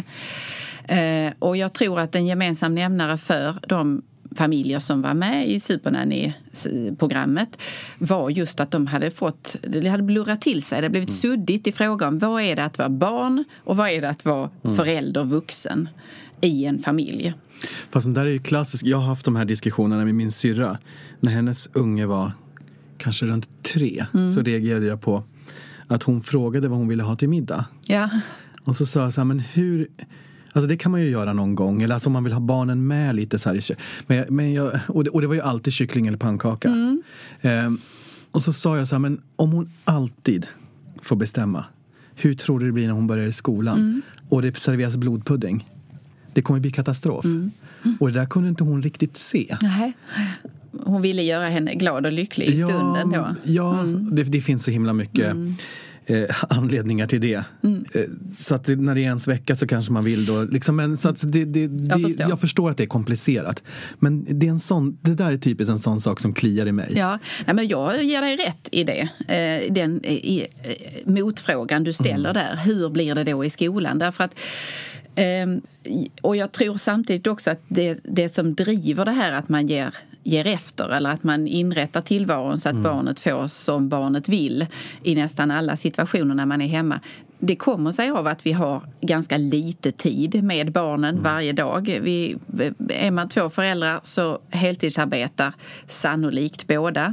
Och jag tror att en gemensam nämnare för de familjer som var med i Supernanny-programmet var just att det hade blurrat till sig. Det hade blivit suddigt i fråga om vad är det att vara barn och vad är det att vara förälder, vuxen i en familj. Fast det där är ju klassiskt. Jag har haft de här diskussionerna med min syrra. När hennes unge var kanske runt 3 så reagerade jag på att hon frågade vad hon ville ha till middag. Ja. Och så sa jag så här, men hur... Alltså det kan man ju göra någon gång. Eller alltså om man vill ha barnen med lite så här. Och det var ju alltid kyckling eller pannkaka. Och så sa jag så här, men om hon alltid får bestämma, hur tror du det blir när hon börjar i skolan? Och det serveras blodpudding. Det kommer bli katastrof. Och det där kunde inte hon riktigt se. Nej. Hon ville göra henne glad och lycklig i stunden då. Ja, det finns så himla mycket... anledningar till det. Så att när det är ens vecka så kanske man vill då liksom, men så att jag förstår att det är komplicerat. Men det är det där är typiskt en sån sak som kliar i mig. Ja, nej, men jag ger dig rätt i det. Motfrågan du ställer där. Hur blir det då i skolan? Därför att och jag tror samtidigt också att det som driver det här att man ger efter eller att man inrättar tillvaron så att barnet får som barnet vill i nästan alla situationer när man är hemma. Det kommer sig av att vi har ganska lite tid med barnen varje dag. Är man 2 föräldrar så heltidsarbetar sannolikt båda.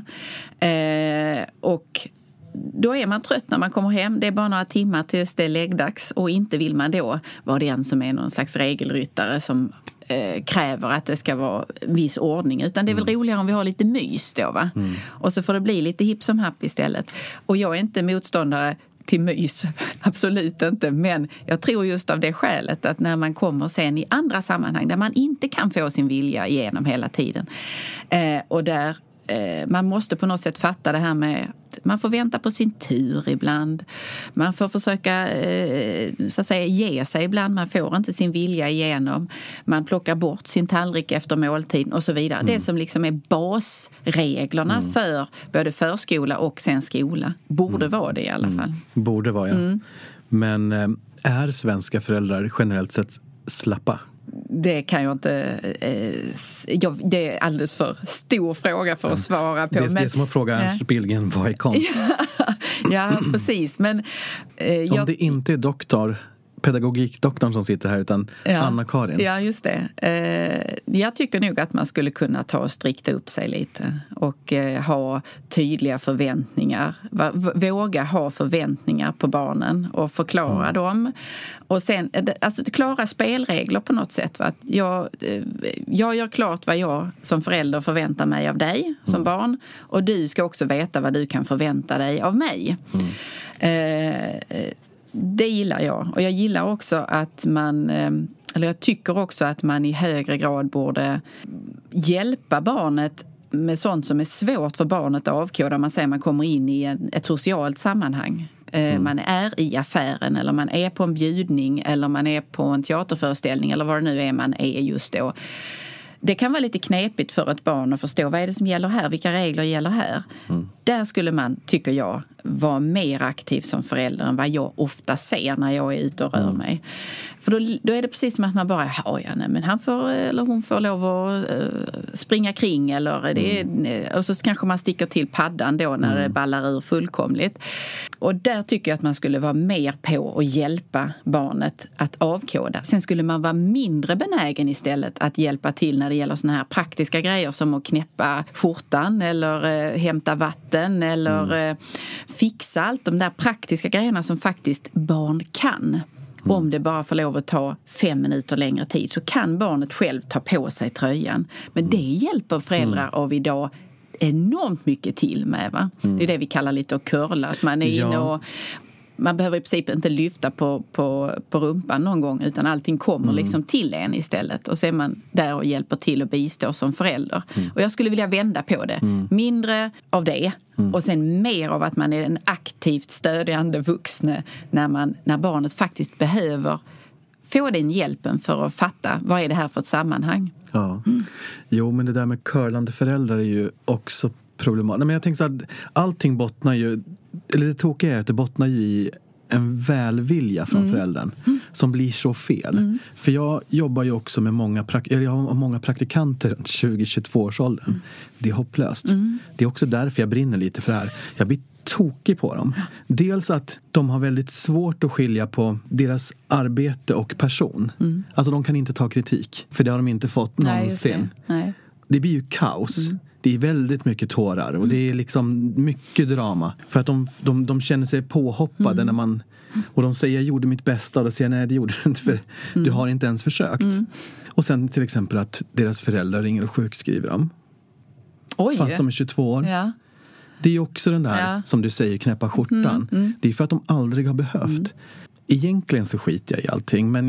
Och då är man trött när man kommer hem. Det är bara några timmar tills det är läggdags och inte vill man då vara den som är någon slags regelryttare som kräver att det ska vara viss ordning. Utan det är väl roligare om vi har lite mys då, va? Och så får det bli lite hipp som happ istället. Och jag är inte motståndare till mys, absolut inte. Men jag tror just av det skälet att när man kommer sen i andra sammanhang där man inte kan få sin vilja igenom hela tiden och där man måste på något sätt fatta det här med att man får vänta på sin tur ibland. Man får försöka så att säga ge sig ibland. Man får inte sin vilja igenom. Man plockar bort sin tallrik efter måltid och så vidare. Det som liksom är basreglerna för både förskola och sen skola. Borde vara det i alla fall. Borde vara, ja. Men är svenska föräldrar generellt sett slappa? Det kan jag inte... det är alldeles för stor fråga för att svara på. Det är som att fråga Ernst Billgren, vad är konst? Ja, precis. Men, om det inte är pedagogikdoktorn som sitter här utan Anna-Karin. Ja, just det. Jag tycker nog att man skulle kunna ta och strikta upp sig lite och ha tydliga förväntningar. Våga ha förväntningar på barnen och förklara dem. Och sen, alltså klara spelregler på något sätt. Va? Att jag gör klart vad jag som förälder förväntar mig av dig som barn. Och du ska också veta vad du kan förvänta dig av mig. Det gillar jag. Och jag gillar också att jag tycker också att man i högre grad borde hjälpa barnet med sånt som är svårt för barnet att avkoda. Man säger man kommer in i ett socialt sammanhang. Man är i affären eller man är på en bjudning eller man är på en teaterföreställning eller vad det nu är man är just då. Det kan vara lite knepigt för ett barn att förstå vad är det som gäller här, vilka regler gäller här. Där skulle man, tycker jag, vara mer aktiv som förälder än vad jag ofta ser när jag är ute och rör mig. För då är det precis som att man bara, men han får eller hon får lov att springa kring eller och så kanske man sticker till paddan då när det ballar ur fullkomligt. Och där tycker jag att man skulle vara mer på att hjälpa barnet att avkoda. Sen skulle man vara mindre benägen istället att hjälpa till när det gäller såna här praktiska grejer som att knäppa skjortan eller hämta vatten eller fixa allt de där praktiska grejerna som faktiskt barn kan. Om det bara får lov att ta 5 minuter längre tid så kan barnet själv ta på sig tröjan. Men det hjälper föräldrar av idag enormt mycket till med, va? Det är det vi kallar lite att curla. Att man är inne och man behöver i princip inte lyfta på rumpan någon gång, utan allting kommer liksom till en istället. Och så är man där och hjälper till och bistår som förälder. Och jag skulle vilja vända på det. Mindre av det och sen mer av att man är en aktivt stödjande vuxne när barnet faktiskt behöver få den hjälpen för att fatta vad är det här för ett sammanhang. Ja. Jo, men det där med curlande föräldrar är ju också problematiskt. Men jag tänker så att allting bottnar ju, eller det tråkiga är att det bottnar ju i en välvilja från föräldern som blir så fel. För jag jobbar ju också med jag har många praktikanter runt 20-22-årsåldern. Det är hopplöst. Det är också därför jag brinner lite för det här. Jag blir tokig på dem. Dels att de har väldigt svårt att skilja på deras arbete och person. Alltså de kan inte ta kritik, för det har de inte fått någonsin. Det blir ju kaos. Det är väldigt mycket tårar och det är liksom mycket drama. För att de känner sig påhoppade när man... Och de säger, jag gjorde mitt bästa. Och då säger jag, nej det gjorde du inte, för du har inte ens försökt. Och sen till exempel att deras föräldrar ringer och sjukskriver dem. Oj. Fast de är 22 år. Ja. Det är också den där, som du säger, knäppa skjortan. Det är för att de aldrig har behövt. Egentligen så skiter jag i allting. Men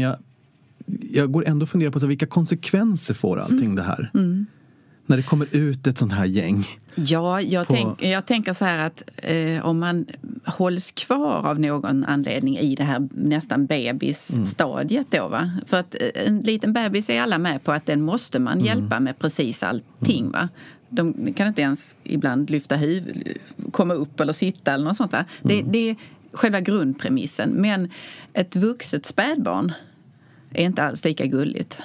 jag går ändå och funderar på så vilka konsekvenser får allting det här. När det kommer ut ett sånt här gäng. Ja, jag tänker så här att om man hålls kvar av någon anledning i det här nästan bebisstadiet då, va? För att en liten bebis är alla med på att den måste man hjälpa med precis allting, va? De kan inte ens ibland lyfta huvudet, komma upp eller sitta eller något sånt där. Det är själva grundpremissen. Men ett vuxet spädbarn är inte alls lika gulligt.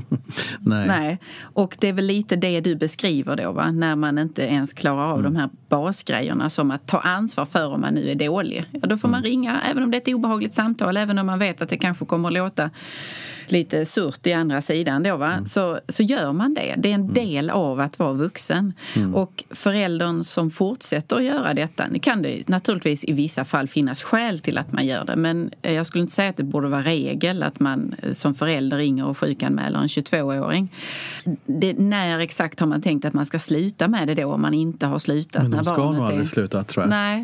Nej. Och det är väl lite det du beskriver då, va? När man inte ens klarar av de här basgrejerna, som att ta ansvar för om man nu är dålig. Ja, då får man ringa, även om det är ett obehagligt samtal, även om man vet att det kanske kommer att låta lite surt i andra sidan då, va? Så gör man det. Det är en del av att vara vuxen. Och föräldern som fortsätter att göra detta, det kan det naturligtvis i vissa fall finnas skäl till att man gör det. Men jag skulle inte säga att det borde vara regel att man som förälder ringer och sjukanmäler en 22-åring. När exakt har man tänkt att man ska sluta med det då, om man inte har slutat? Men de ska nog aldrig sluta, tror jag. Nej.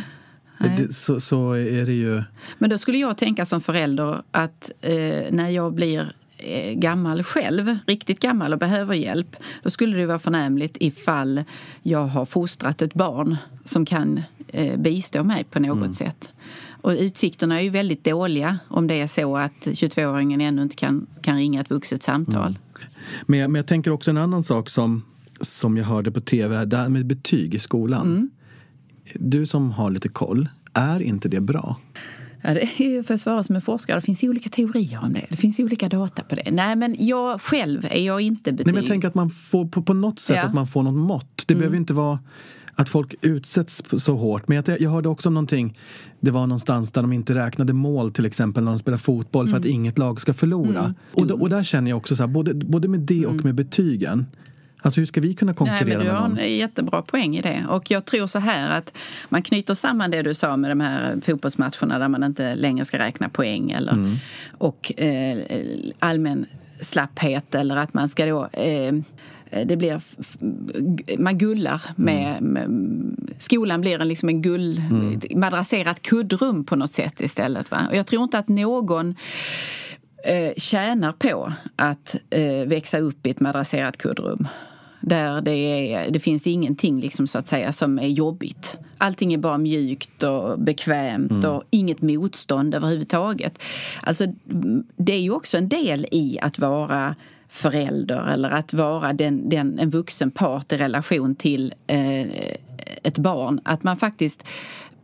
Så är det ju. Men då skulle jag tänka som förälder att när jag blir gammal själv, riktigt gammal och behöver hjälp, då skulle det vara förnämligt ifall jag har fostrat ett barn som kan bistå mig på något sätt. Och utsikterna är ju väldigt dåliga om det är så att 22-åringen ännu inte kan ringa ett vuxet samtal. Men jag tänker också en annan sak som jag hörde på tv, där med betyg i skolan. Du som har lite koll, är inte det bra? Ja, det är för att svara som en forskare. Det finns olika teorier om det. Det finns olika data på det. Nej, men jag själv är jag inte betyg. Nej, men jag tänker att man får på något sätt att man får något mått. Det behöver inte vara att folk utsätts så hårt. Men jag hörde också om någonting. Det var någonstans där de inte räknade mål, till exempel när de spelar fotboll, för att inget lag ska förlora. Och där känner jag också så här, både med det och med betygen. Alltså hur ska vi kunna konkurrera med någon? Du har en jättebra poäng i det. Och jag tror så här att man knyter samman det du sa med de här fotbollsmatcherna där man inte längre ska räkna poäng eller, och allmän slapphet, eller att man ska då... det blir, man gullar med skolan blir liksom en madrasserat kuddrum på något sätt istället, va? Och jag tror inte att någon tjänar på att växa upp i ett madrasserat kuddrum där det finns ingenting liksom, så att säga, som är jobbigt. Allting är bara mjukt och bekvämt och inget motstånd överhuvudtaget. Alltså det är ju också en del i att vara förälder, eller att vara en vuxen part i relation till ett barn, att man faktiskt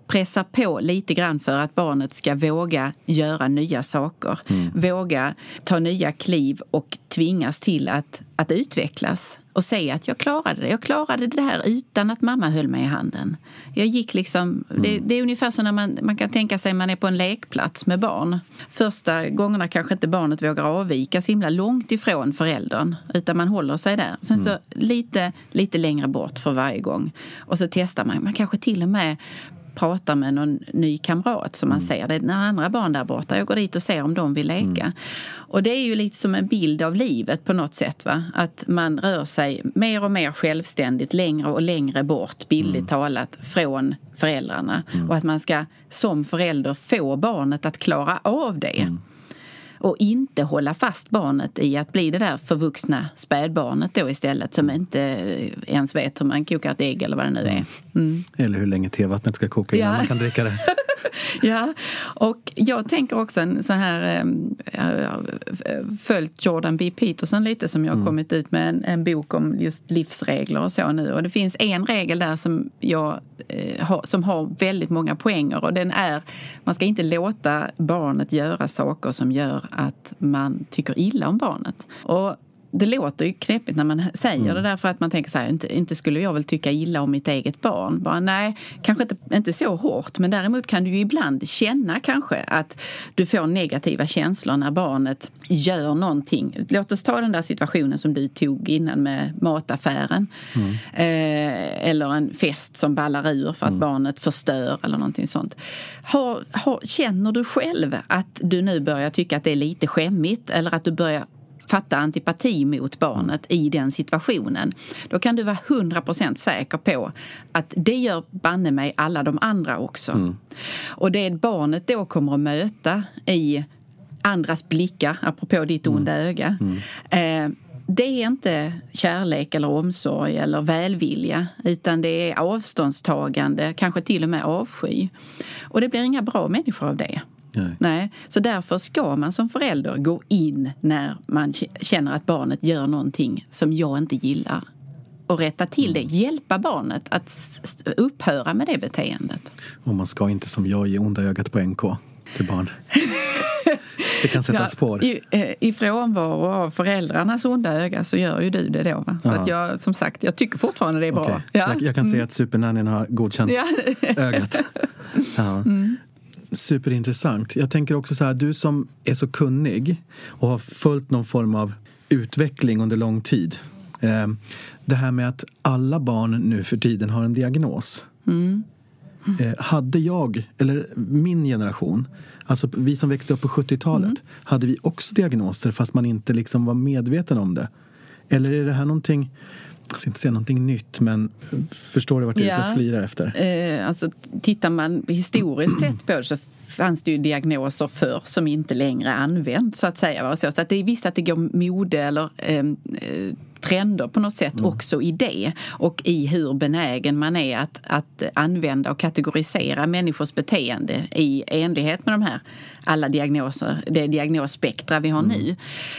pressar på lite grann för att barnet ska våga göra nya saker. Våga ta nya kliv och tvingas till att utvecklas. Och säga att jag klarade det. Jag klarade det här utan att mamma höll mig i handen. Jag gick liksom... Det är ungefär så när man kan tänka sig man är på en lekplats med barn. Första gångerna kanske inte barnet vågar avvika så himla långt ifrån föräldern. Utan man håller sig där. Sen så lite längre bort för varje gång. Och så testar man. Man kanske till och med pratar med någon ny kamrat som man säger. Det är när andra barn där borta. Jag går dit och ser om de vill leka. Och det är ju lite som en bild av livet på något sätt, va? Att man rör sig mer och mer självständigt, längre och längre bort, bildligt talat, från föräldrarna. Och att man ska som förälder få barnet att klara av det. Och inte hålla fast barnet i att bli det där förvuxna spädbarnet då istället, som inte ens vet hur man kokar ett ägg eller vad det nu är. Eller hur länge tevattnet ska koka innan man kan dricka det. Ja, och jag tänker också en sån här följt Jordan B. Peterson lite, som jag har kommit ut med en bok om just livsregler och så nu. Och det finns en regel där som som har väldigt många poänger, och den är: man ska inte låta barnet göra saker som gör att man tycker illa om barnet. Och det låter ju knepigt när man säger det där, för att man tänker så här, inte skulle jag väl tycka illa om mitt eget barn. Bara nej, kanske inte så hårt, men däremot kan du ju ibland känna kanske att du får negativa känslor när barnet gör någonting. Låt oss ta den där situationen som du tog innan med mataffären. Eller en fest som ballar ur för att barnet förstör eller någonting sånt. Känner du själv att du nu börjar tycka att det är lite skämmigt, eller att du börjar fatta antipati mot barnet i den situationen, då kan du vara 100% säker på att det gör banne mig alla de andra också. Och det barnet då kommer att möta i andras blickar, apropå ditt onda öga, det är inte kärlek eller omsorg eller välvilja, utan det är avståndstagande, kanske till och med avsky. Och det blir inga bra människor av det. Nej. Så därför ska man som förälder gå in när man känner att barnet gör någonting som jag inte gillar, och rätta till det, hjälpa barnet att upphöra med det beteendet. Och man ska inte som jag ge onda ögat på NK till barn. Det kan sätta spår. I frånvaro av föräldrarnas onda öga så gör ju du det då, va? Så att jag, som sagt, jag tycker fortfarande det är bra. Okay. Ja. Jag kan se att supernannyn har godkänt ögat. Ja. Superintressant. Jag tänker också så här, du som är så kunnig och har följt någon form av utveckling under lång tid. Det här med att alla barn nu för tiden har en diagnos. Hade jag, eller min generation, alltså vi som växte upp på 70-talet, hade vi också diagnoser fast man inte liksom var medveten om det? Eller är det här någonting... Jag ska inte säga någonting nytt, men förstår du vart du är ute och slirar efter? Alltså, tittar man historiskt sett på det, så fanns det ju diagnoser för som inte längre används, så att säga. Så att det är visst att det går mode eller trender på något sätt också i det, och i hur benägen man är att använda och kategorisera människors beteende i enlighet med de här alla diagnoser, det diagnosspektra vi har nu.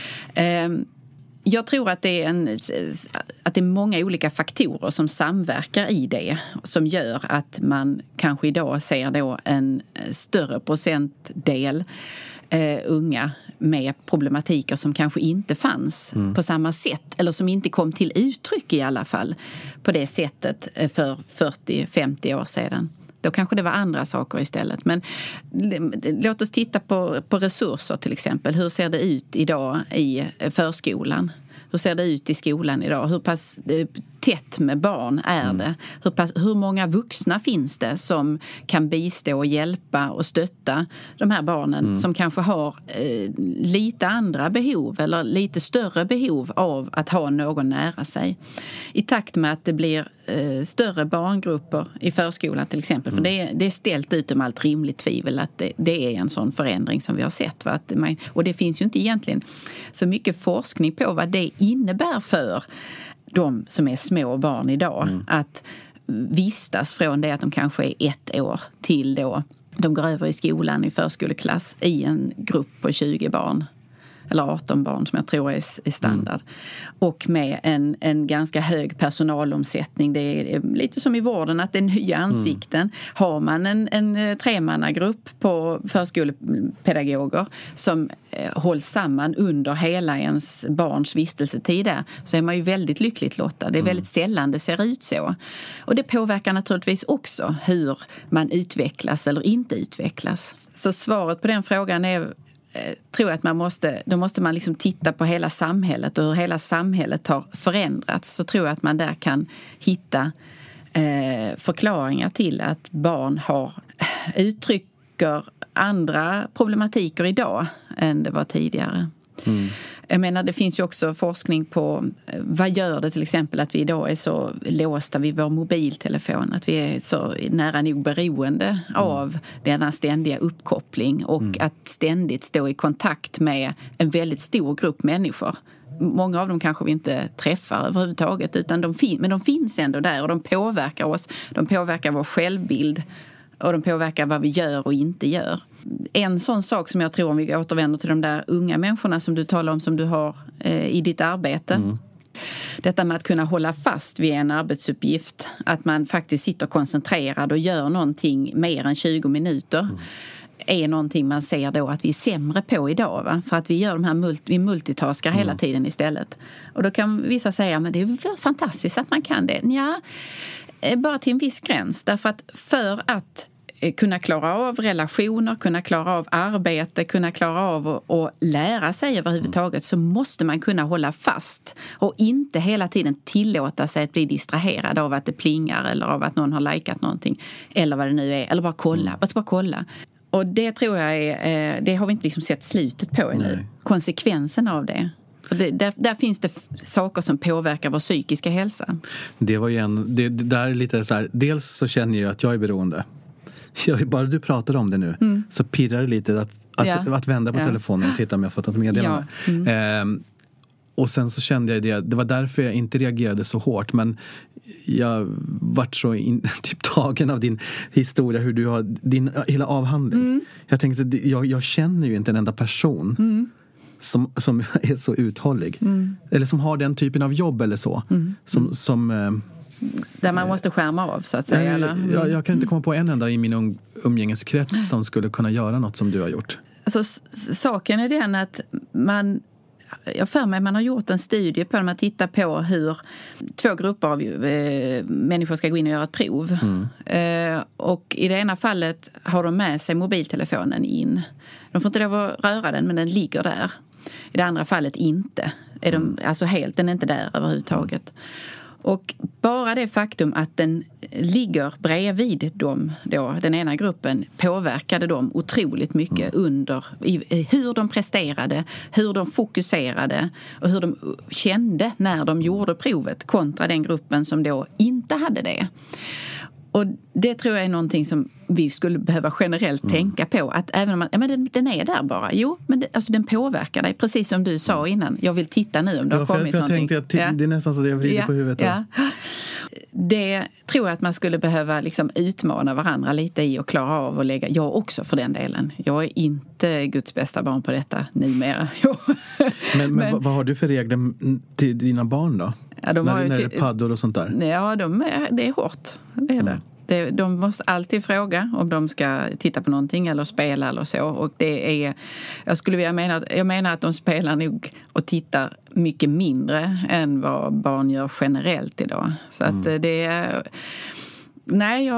Jag tror att det är många olika faktorer som samverkar i det, som gör att man kanske idag ser då en större procentdel unga med problematiker som kanske inte fanns på samma sätt, eller som inte kom till uttryck i alla fall på det sättet för 40-50 år sedan. Då kanske det var andra saker istället. Men låt oss titta på resurser till exempel. Hur ser det ut idag i förskolan? Hur ser det ut i skolan idag? Hur pass tätt med barn är det? Hur många vuxna finns det som kan bistå och hjälpa och stötta de här barnen som kanske har lite andra behov eller lite större behov av att ha någon nära sig? I takt med att det blir större barngrupper i förskolan till exempel, för det är ställt utom allt rimligt tvivel att det är en sån förändring som vi har sett. Och det finns ju inte egentligen så mycket forskning på vad det innebär för de som är små barn idag att vistas från det att de kanske är 1 år till då de går över i skolan i förskoleklass i en grupp på 20 barn. eller 18 barn som jag tror är standard. Och med en ganska hög personalomsättning. Det är lite som i vården att det är nya ansikten. Har man en 3-mannagrupp på förskolepedagoger som hålls samman under hela ens barns vistelsetid där, så är man ju väldigt lyckligt lottad. Det är väldigt sällan det ser ut så. Och det påverkar naturligtvis också hur man utvecklas eller inte utvecklas. Så svaret på den frågan är, tror jag att då måste man liksom titta på hela samhället och hur hela samhället har förändrats. Så tror jag att man där kan hitta förklaringar till att barn uttrycker andra problematiker idag än det var tidigare. Jag menar, det finns ju också forskning på vad gör det till exempel att vi idag är så låsta vid vår mobiltelefon, att vi är så nära nog beroende av denna ständiga uppkoppling och att ständigt stå i kontakt med en väldigt stor grupp människor. Många av dem kanske vi inte träffar överhuvudtaget, utan men de finns ändå där och de påverkar oss, de påverkar vår självbild och de påverkar vad vi gör och inte gör. En sån sak som jag tror, om vi återvänder till de där unga människorna som du talar om, som du har i ditt arbete. Detta med att kunna hålla fast vid en arbetsuppgift. Att man faktiskt sitter koncentrerad och gör någonting mer än 20 minuter. Är någonting man ser då att vi är sämre på idag. Va? För att vi gör de här vi multitaskar hela tiden istället. Och då kan vissa säga, men det är fantastiskt att man kan det. Ja, bara till en viss gräns. Därför att för att kunna klara av relationer, kunna klara av arbete, kunna klara av att lära sig överhuvudtaget, så måste man kunna hålla fast och inte hela tiden tillåta sig att bli distraherad av att det plingar eller av att någon har likat någonting eller vad det nu är, eller bara kolla, bara kolla. Och det tror jag det har vi inte liksom sett slutet på ännu. Nej. Konsekvensen av det. För där finns det saker som påverkar vår psykiska hälsa. Det var ju det där är lite så här, dels så känner jag att jag är beroende. Bara du pratar om det nu så pirrar det lite att vända på telefonen och titta om jag fått något meddelande. Och sen så kände jag det var därför jag inte reagerade så hårt, men jag vart så typ tagen av din historia, hur du har din hela avhandling. Jag tänkte att jag känner ju inte en enda person som är så uthållig eller som har den typen av jobb eller så som där man måste skärma av, så att säga. Eller? Jag kan inte komma på en enda i min umgängeskrets som skulle kunna göra något som du har gjort. Alltså, saken är den att man har gjort en studie på när man tittar på hur 2 grupper av människor ska gå in och göra ett prov. Och i det ena fallet har de med sig mobiltelefonen in. De får inte lov att röra den, men den ligger där. I det andra fallet inte. Alltså den är inte där överhuvudtaget. Och bara det faktum att den ligger bredvid den ena gruppen påverkade dem otroligt mycket under hur de presterade, hur de fokuserade och hur de kände när de gjorde provet kontra den gruppen som då inte hade det. Och det tror jag är någonting som vi skulle behöva generellt tänka på. Att även om den är där bara. Jo, men den påverkar dig. Precis som du sa innan. Jag vill titta nu om det har kommit någonting. Jag tänkte att det är nästan så att jag vrider på huvudet. Ja. Det tror jag att man skulle behöva liksom utmana varandra lite i och klara av och lägga. Jag också för den delen. Jag är inte Guds bästa barn på detta numera. men vad har du för regler till dina barn då? Ja, när det är paddor och sånt där? Ja, det är hårt. Det är det. De måste alltid fråga om de ska titta på någonting eller spela eller så. Och det är, jag menar att de spelar nog och tittar mycket mindre än vad barn gör generellt idag. Så att det är... Nej,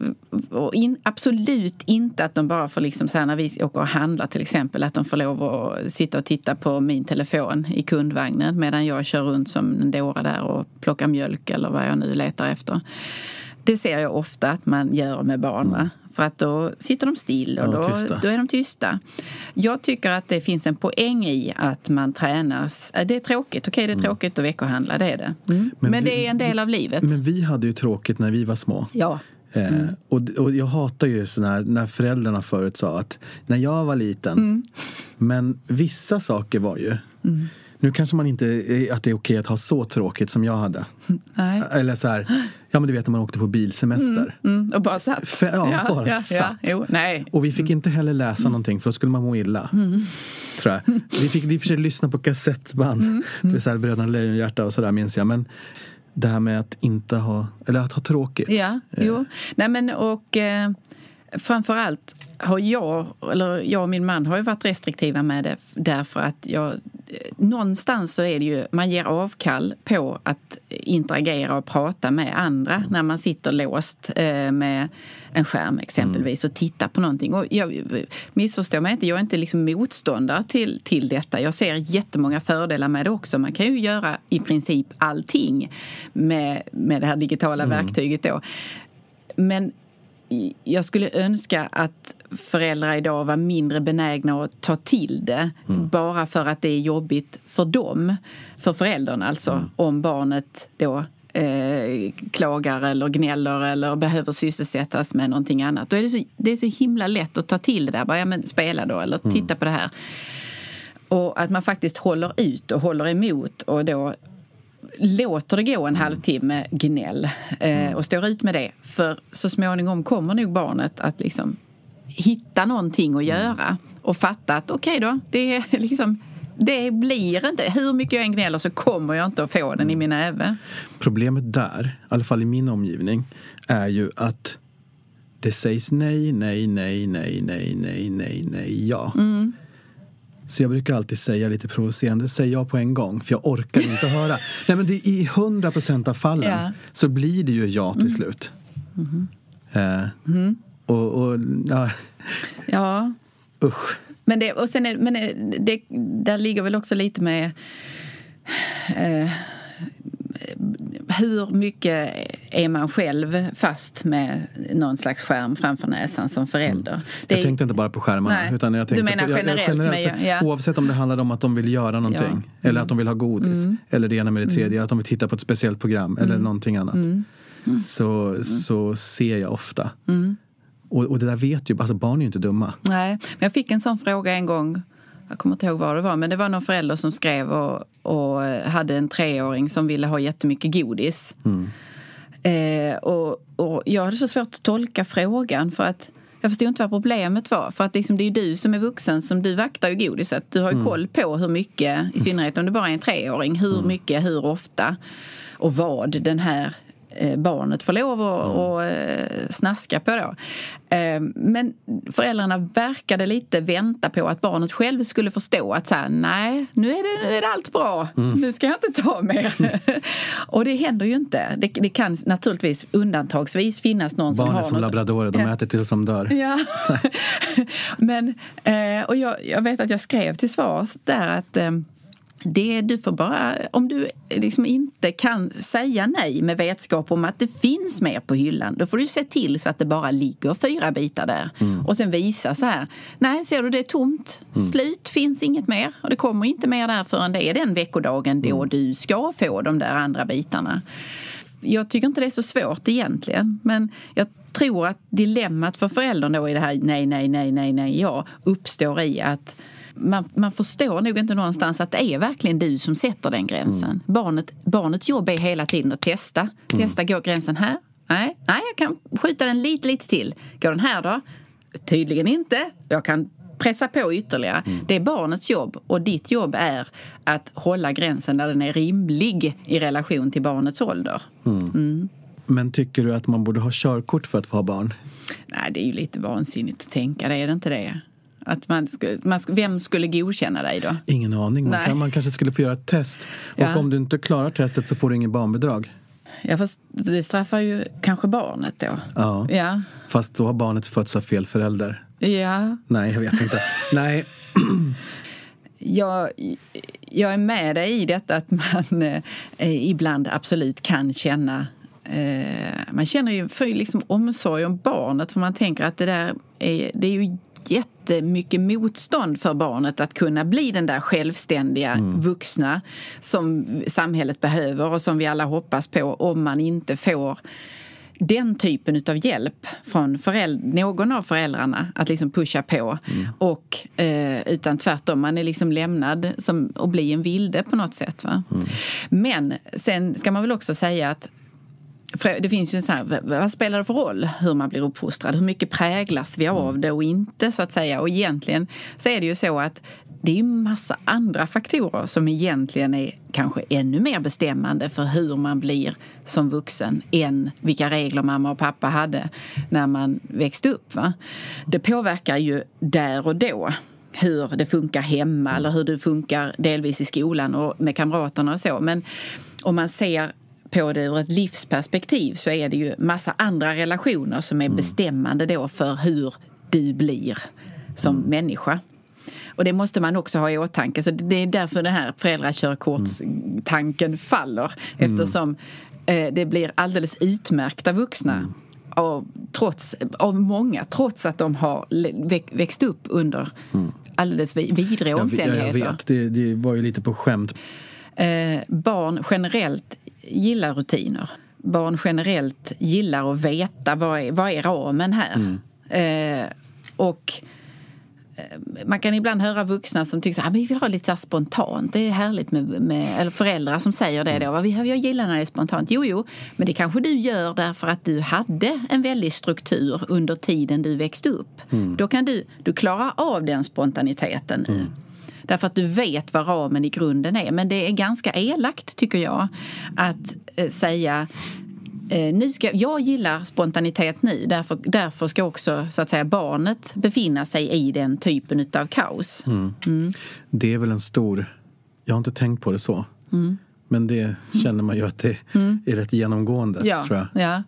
absolut inte att de bara får liksom så här, när vi åker och handlar till exempel, att de får lov att sitta och titta på min telefon i kundvagnen medan jag kör runt som en dåre där och plockar mjölk eller vad jag nu letar efter. Det ser jag ofta att man gör med barn, va? För att då sitter de still och då är de tysta. Jag tycker att det finns en poäng i att man tränas. Det är tråkigt, det är tråkigt att veckohandla, det är det. Men det är en del av livet. Men vi hade ju tråkigt när vi var små. Ja. Och jag hatar ju när föräldrarna förut sa att när jag var liten. Men vissa saker var ju... Nu kanske man inte att det är okej att ha så tråkigt som jag hade. Nej. Eller så här, Ja, men du vet när man åkte på bilsemester. Och bara satt. Satt. Jo, nej. Och vi fick inte heller läsa någonting, för då skulle man må illa. Tror jag. Vi fick i och för sig lyssna på kassettband. Det vill säga Bröderna Lejonhjärta och sådär, minns jag. Men det här med att inte ha, eller att ha tråkigt. Ja, jo. Nej, men och framförallt har jag och min man har ju varit restriktiva med det, därför att någonstans så är det ju, man ger avkall på att interagera och prata med andra när man sitter låst med en skärm exempelvis och tittar på någonting. Och jag missförstår mig inte, jag är inte liksom motståndare till detta. Jag ser jättemånga fördelar med det också. Man kan ju göra i princip allting med det här digitala verktyget då. Men jag skulle önska att föräldrar idag var mindre benägna att ta till det bara för att det är jobbigt för dem, för föräldern alltså, om barnet då klagar eller gnäller eller behöver sysselsättas med någonting annat. Då är det är så himla lätt att ta till det där, bara spela då eller titta på det här. Och att man faktiskt håller ut och håller emot och då låter det gå en halvtimme gnäll och står ut med det. För så småningom kommer nog barnet att liksom hitta någonting att göra och fatta att okej då, det är liksom, det blir inte, hur mycket jag än gnäller så kommer jag inte att få den i min näve. Problemet där, i alla fall i min omgivning, är ju att det sägs nej, ja. Så jag brukar alltid säga lite provocerande, säg ja på en gång, för jag orkar inte höra. Nej, men det är i 100% av fallen så blir det ju ja till slut. Ja. Usch. Men det där ligger väl också lite med hur mycket är man själv fast med någon slags skärm framför näsan som förälder? Jag tänkte inte bara på skärmarna. Utan jag tänkte du menar generellt? Oavsett om det handlar om att de vill göra någonting. Eller att de vill ha godis. Eller det ena med det tredje. Att de vill titta på ett speciellt program. Eller någonting annat. Så ser jag ofta. Och det där vet ju, alltså barn är ju inte dumma. Nej, men jag fick en sån fråga en gång. Jag kommer inte ihåg vad det var, men det var någon förälder som skrev och hade en 3-åring som ville ha jättemycket godis. Och jag hade så svårt att tolka frågan, för att jag förstod inte vad problemet var. För att liksom, det är ju du som är vuxen, som du vaktar ju godiset. Du har ju koll på hur mycket, i synnerhet om det bara är en 3-åring, hur mycket, hur ofta och vad den här barnet får lov att snaska på då. Men föräldrarna verkade lite vänta på att barnet själv skulle förstå att så här, nej, nu är det allt bra. Nu ska jag inte ta mer. Och det händer ju inte. Det kan naturligtvis undantagsvis finnas någon som har... Barn är som labradorer, de äter till som dör. Ja. Men, och jag vet att jag skrev till svars där att... du får bara, om du liksom inte kan säga nej med vetskap om att det finns mer på hyllan, då får du se till så att det bara ligger 4 bitar där. Och sen visa så här, nej, ser du, det är tomt, slut, finns inget mer, och det kommer inte mer där förrän det är den veckodagen då du ska få de där andra bitarna. Jag tycker inte det är så svårt egentligen, men jag tror att dilemmat för föräldern då i det här nej, uppstår i att man förstår nog inte någonstans att det är verkligen du som sätter den gränsen. Barnets jobb är hela tiden att testa. Går gränsen här? Nej, jag kan skjuta den lite till. Går den här då? Tydligen inte. Jag kan pressa på ytterligare. Det är barnets jobb, och ditt jobb är att hålla gränsen där den är rimlig i relation till barnets ålder. Men tycker du att man borde ha körkort för att få ha barn? Nej, det är ju lite vansinnigt att tänka det, är det inte det? Att vem skulle godkänna dig då? Ingen aning. Man kanske skulle få göra ett test. Och om du inte klarar testet så får du ingen barnbidrag. Ja, fast det straffar ju kanske barnet då. Ja. Fast då har barnet fötts av fel förälder. Ja. Nej, jag vet inte. Nej. Jag är med dig i detta att man ibland absolut kan känna... man känner ju för liksom omsorg om barnet, för man tänker att det är ju jättemycket motstånd för barnet att kunna bli den där självständiga vuxna som samhället behöver och som vi alla hoppas på, om man inte får den typen av hjälp från någon av föräldrarna att liksom pusha på och utan tvärtom, man är liksom lämnad som att bli en vilde på något sätt, va? Men sen ska man väl också säga att det finns ju så här, vad spelar det för roll hur man blir uppfostrad? Hur mycket präglas vi av det och inte, så att säga? Och egentligen så är det ju så att det är ju massa andra faktorer som egentligen är kanske ännu mer bestämmande för hur man blir som vuxen än vilka regler mamma och pappa hade när man växte upp. Va? Det påverkar ju där och då hur det funkar hemma eller hur det funkar delvis i skolan och med kamraterna och så. Men om man ser på det ur ett livsperspektiv så är det ju massa andra relationer som är bestämmande då för hur du blir som människa. Och det måste man också ha i åtanke. Så det är därför den här föräldrakörkortstanken faller. Eftersom det blir alldeles utmärkta vuxna av många, trots att de har växt upp under alldeles vidriga omständigheter. Jag vet, det var ju lite på skämt. Barn generellt gillar rutiner. Barn generellt gillar att veta vad är ramen här. Och man kan ibland höra vuxna som tycker att vi vill ha lite så här spontant. Det är härligt med eller föräldrar som säger det då. Jag gillar när det är spontant. Jo, men det kanske du gör därför att du hade en väldig struktur under tiden du växte upp. Då kan du klara av den spontaniteten. Därför att du vet vad ramen i grunden är. Men det är ganska elakt, tycker jag, att säga jag gillar spontanitet nu. Därför ska också, så att säga, barnet befinna sig i den typen av kaos. Det är väl en stor... Jag har inte tänkt på det så. Men det känner man ju att det är rätt genomgående, tror jag. Ja.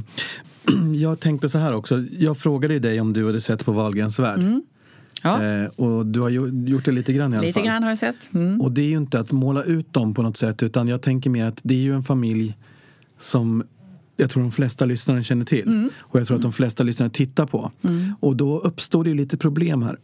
Jag tänkte så här också. Jag frågade dig om du hade sett på Wahlgrens värld. Ja. Och du har gjort det lite grann i alla fall. Lite grann har jag sett. Och det är ju inte att måla ut dem på något sätt, utan jag tänker mer att det är ju en familj som jag tror de flesta lyssnare känner till. Och jag tror att de flesta lyssnare tittar på. Och då uppstår det ju lite problem här.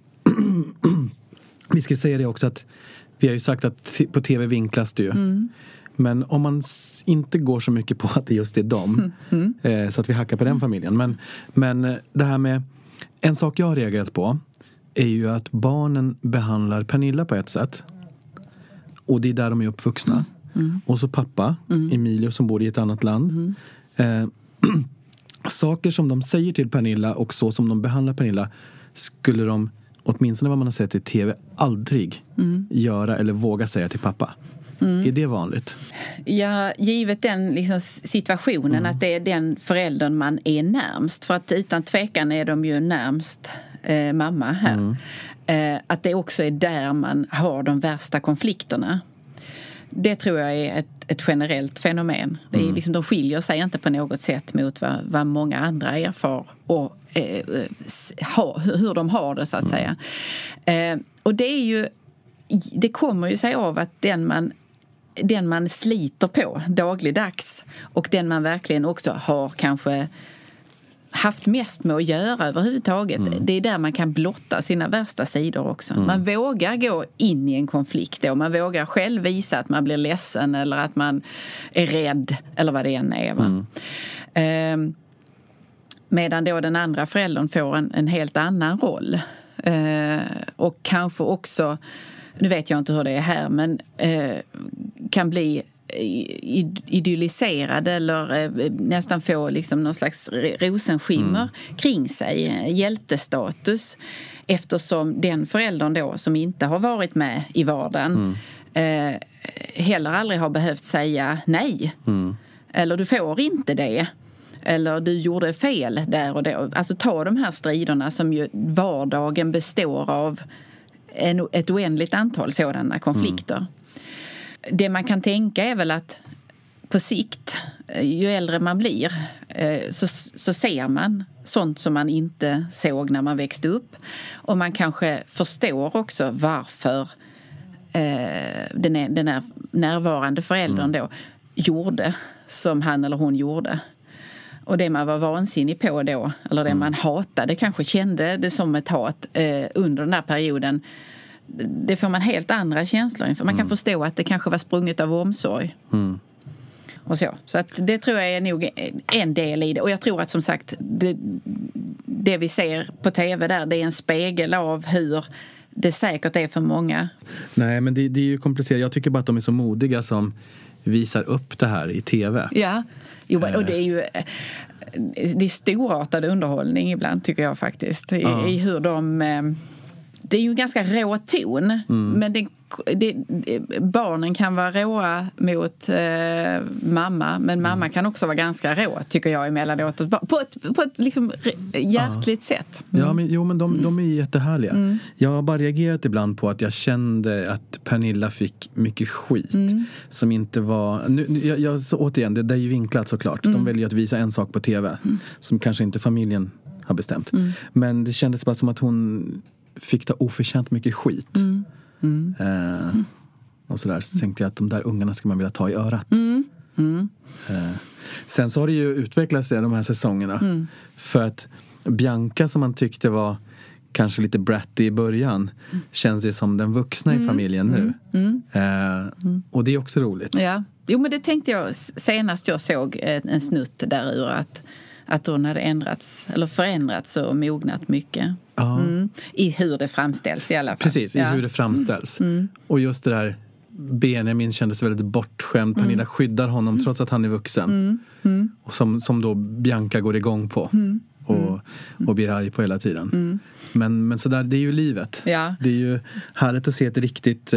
Vi ska säga det också att vi har ju sagt att på tv vinklas det ju. Men om man inte går så mycket på att det just är dem, så att vi hackar på den familjen. Men det här med, en sak jag har reagerat på är ju att barnen behandlar Pernilla på ett sätt. Och det är där de är uppvuxna. Och så pappa, Emilio, som bor i ett annat land. Saker som de säger till Pernilla och så som de behandlar Pernilla skulle de, åtminstone vad man har sett i tv, aldrig göra eller våga säga till pappa. Är det vanligt? Ja, givet den liksom situationen att det är den föräldern man är närmst. För att utan tvekan är de ju närmst mamma här. Att det också är där man har de värsta konflikterna. Det tror jag är ett generellt fenomen. Det är liksom, de skiljer sig inte på något sätt mot vad många andra erfar och hur de har det, så att säga. Och det är ju, det kommer ju sig av att den man sliter på dagligdags och den man verkligen också har kanske haft mest med att göra överhuvudtaget. Det är där man kan blotta sina värsta sidor också. Man vågar gå in i en konflikt då. Man vågar själv visa att man blir ledsen eller att man är rädd eller vad det än är. Medan då den andra föräldern får en helt annan roll. Och kanske också, nu vet jag inte hur det är här, men kan bli idylliserad eller nästan få liksom någon slags rosenskimmer kring sig, hjältestatus, eftersom den föräldern då som inte har varit med i vardagen heller aldrig har behövt säga nej eller du får inte det eller du gjorde fel där och då. Alltså ta de här striderna som ju vardagen består av ett oändligt antal sådana konflikter. Det man kan tänka är väl att på sikt, ju äldre man blir, så ser man sånt som man inte såg när man växte upp. Och man kanske förstår också varför den här närvarande föräldern då gjorde som han eller hon gjorde. Och det man var vansinnig på då, eller det man hatade, kanske kände det som ett hat under den här perioden. Det får man helt andra känslor inför. Man kan förstå att det kanske var sprunget av omsorg. Och så att det tror jag är nog en del i det. Och jag tror att som sagt det vi ser på tv där, det är en spegel av hur det säkert är för många. Nej, men det är ju komplicerat. Jag tycker bara att de är så modiga som visar upp det här i tv. Ja, jo, och det är ju det är storartad underhållning ibland tycker jag faktiskt. I hur de... Det är ju ganska rå ton, men barnen kan vara råa mot mamma, men mamma kan också vara ganska rå, tycker jag, emellanåt. På ett liksom hjärtligt sätt. Ja, men de är jättehärliga. Jag har bara reagerat ibland på att jag kände att Pernilla fick mycket skit som inte var... Så återigen, det är ju vinklat såklart. De väljer att visa en sak på tv som kanske inte familjen har bestämt. Men det kändes bara som att hon fick ta oförtjänt mycket skit. Och sådär. Så tänkte jag att de där ungarna ska man vilja ta i örat. Sen så har det ju utvecklats de här säsongerna. För att Bianca, som man tyckte var kanske lite bratty i början, känns det som den vuxna i familjen nu. Och det är också roligt. Ja. Jo, men det tänkte jag senast jag såg en snutt där ur att hon hade förändrats och mognat mycket. I hur det framställs i alla fall. Precis, i hur det framställs. Och just det där, Benjamin kändes väldigt bortskämd. Pernilla skyddar honom trots att han är vuxen. Och som då Bianca går igång på. Och blir arg på hela tiden. Men så där, det är ju livet. Ja. Det är ju härligt att se ett riktigt...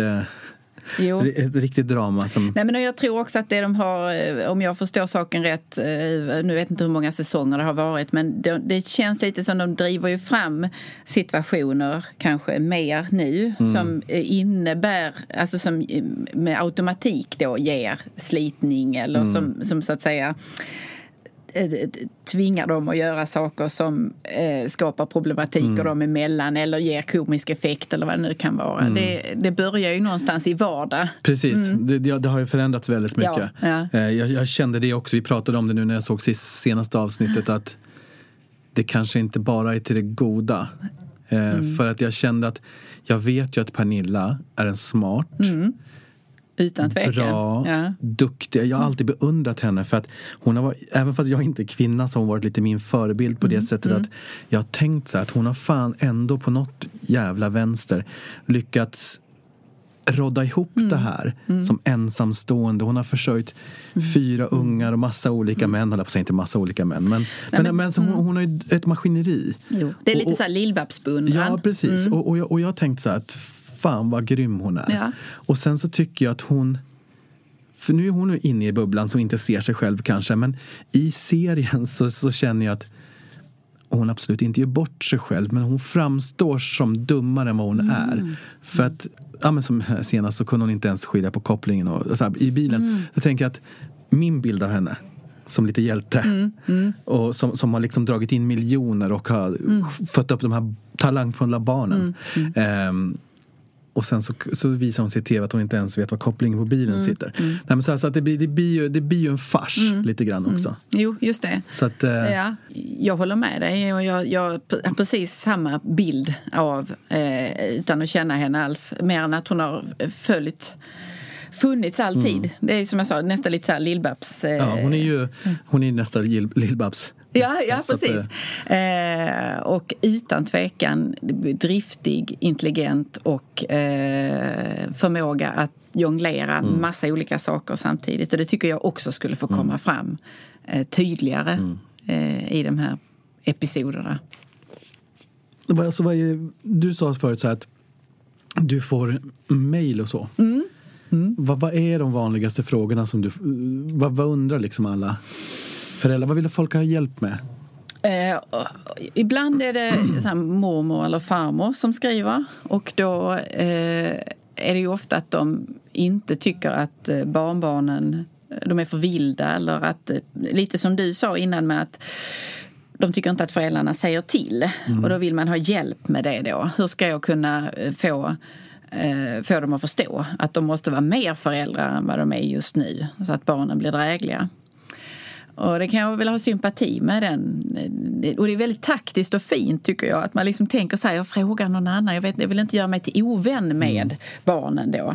Ett riktigt drama som... Nej, men jag tror också att det de har, om jag förstår saken rätt, nu vet inte hur många säsonger det har varit, men det känns lite som de driver ju fram situationer kanske mer nu som innebär, alltså som med automatik då ger slitning eller som så att säga tvingar dem att göra saker som skapar problematik och dem emellan eller ger komisk effekt eller vad det nu kan vara. Det börjar ju någonstans i vardag. Precis, det har ju förändrats väldigt mycket. Jag kände det också, vi pratade om det nu när jag såg senaste avsnittet, att det kanske inte bara är till det goda. För att jag kände att jag vet ju att Pernilla är en smart utan tvekan. Bra, duktig. Jag har alltid beundrat henne för att hon har varit, även fast jag inte är kvinna, så har hon varit lite min förebild på det sättet att jag har tänkt så här, att hon har fan ändå på något jävla vänster lyckats rodda ihop det här som ensamstående. Hon har försörjt 4 ungar och massa olika män. Eller inte massa olika män. Men så hon har ju ett maskineri. Jo, det är lite så här Lill-Babs-beundran. Ja, precis. Och jag har tänkt så här att fan vad grym hon är. Ja. Och sen så tycker jag att hon, för nu är hon inne i bubblan så inte ser sig själv kanske, men i serien så känner jag att hon absolut inte gör bort sig själv, men hon framstår som dummare än vad hon är. För att, men som senast så kunde hon inte ens skilja på kopplingen och så här, i bilen. Jag tänker att min bild av henne som lite hjälte och som har liksom dragit in miljoner och har fått upp de här talangfulla barnen. Och sen så visar hon sig i tv att hon inte ens vet vad kopplingen på bilen sitter. Nej, men så att det blir ju en fars lite grann också. Jo, just det. Så att, ja, jag håller med dig och jag har precis samma bild av utan att känna henne alls. Mer än att hon har funnits alltid. Det är som jag sa, nästan lite så här Lill-Babs. Ja, hon är nästan Lill-Babs. Ja, precis. Och utan tvekan driftig, intelligent och förmåga att jonglera massa olika saker samtidigt. Och det tycker jag också skulle få komma fram tydligare i de här episoderna. Alltså, du sa förut så här att du får mejl och så. Vad är de vanligaste frågorna som du... Vad undrar liksom alla föräldrar? Vad vill folk ha hjälp med? Ibland är det så här, mormor eller farmor som skriver. Och då är det ju ofta att de inte tycker att barnbarnen de är för vilda. Eller att, lite som du sa innan med att de tycker inte att föräldrarna säger till. Och då vill man ha hjälp med det då. Hur ska jag kunna få dem att förstå att de måste vara mer föräldrar än vad de är just nu. Så att barnen blir drägliga. Och det kan jag väl ha sympati med den. Och det är väldigt taktiskt och fint tycker jag. Att man liksom tänker så här, jag frågar någon annan. Jag vill inte göra mig till ovän med barnen då.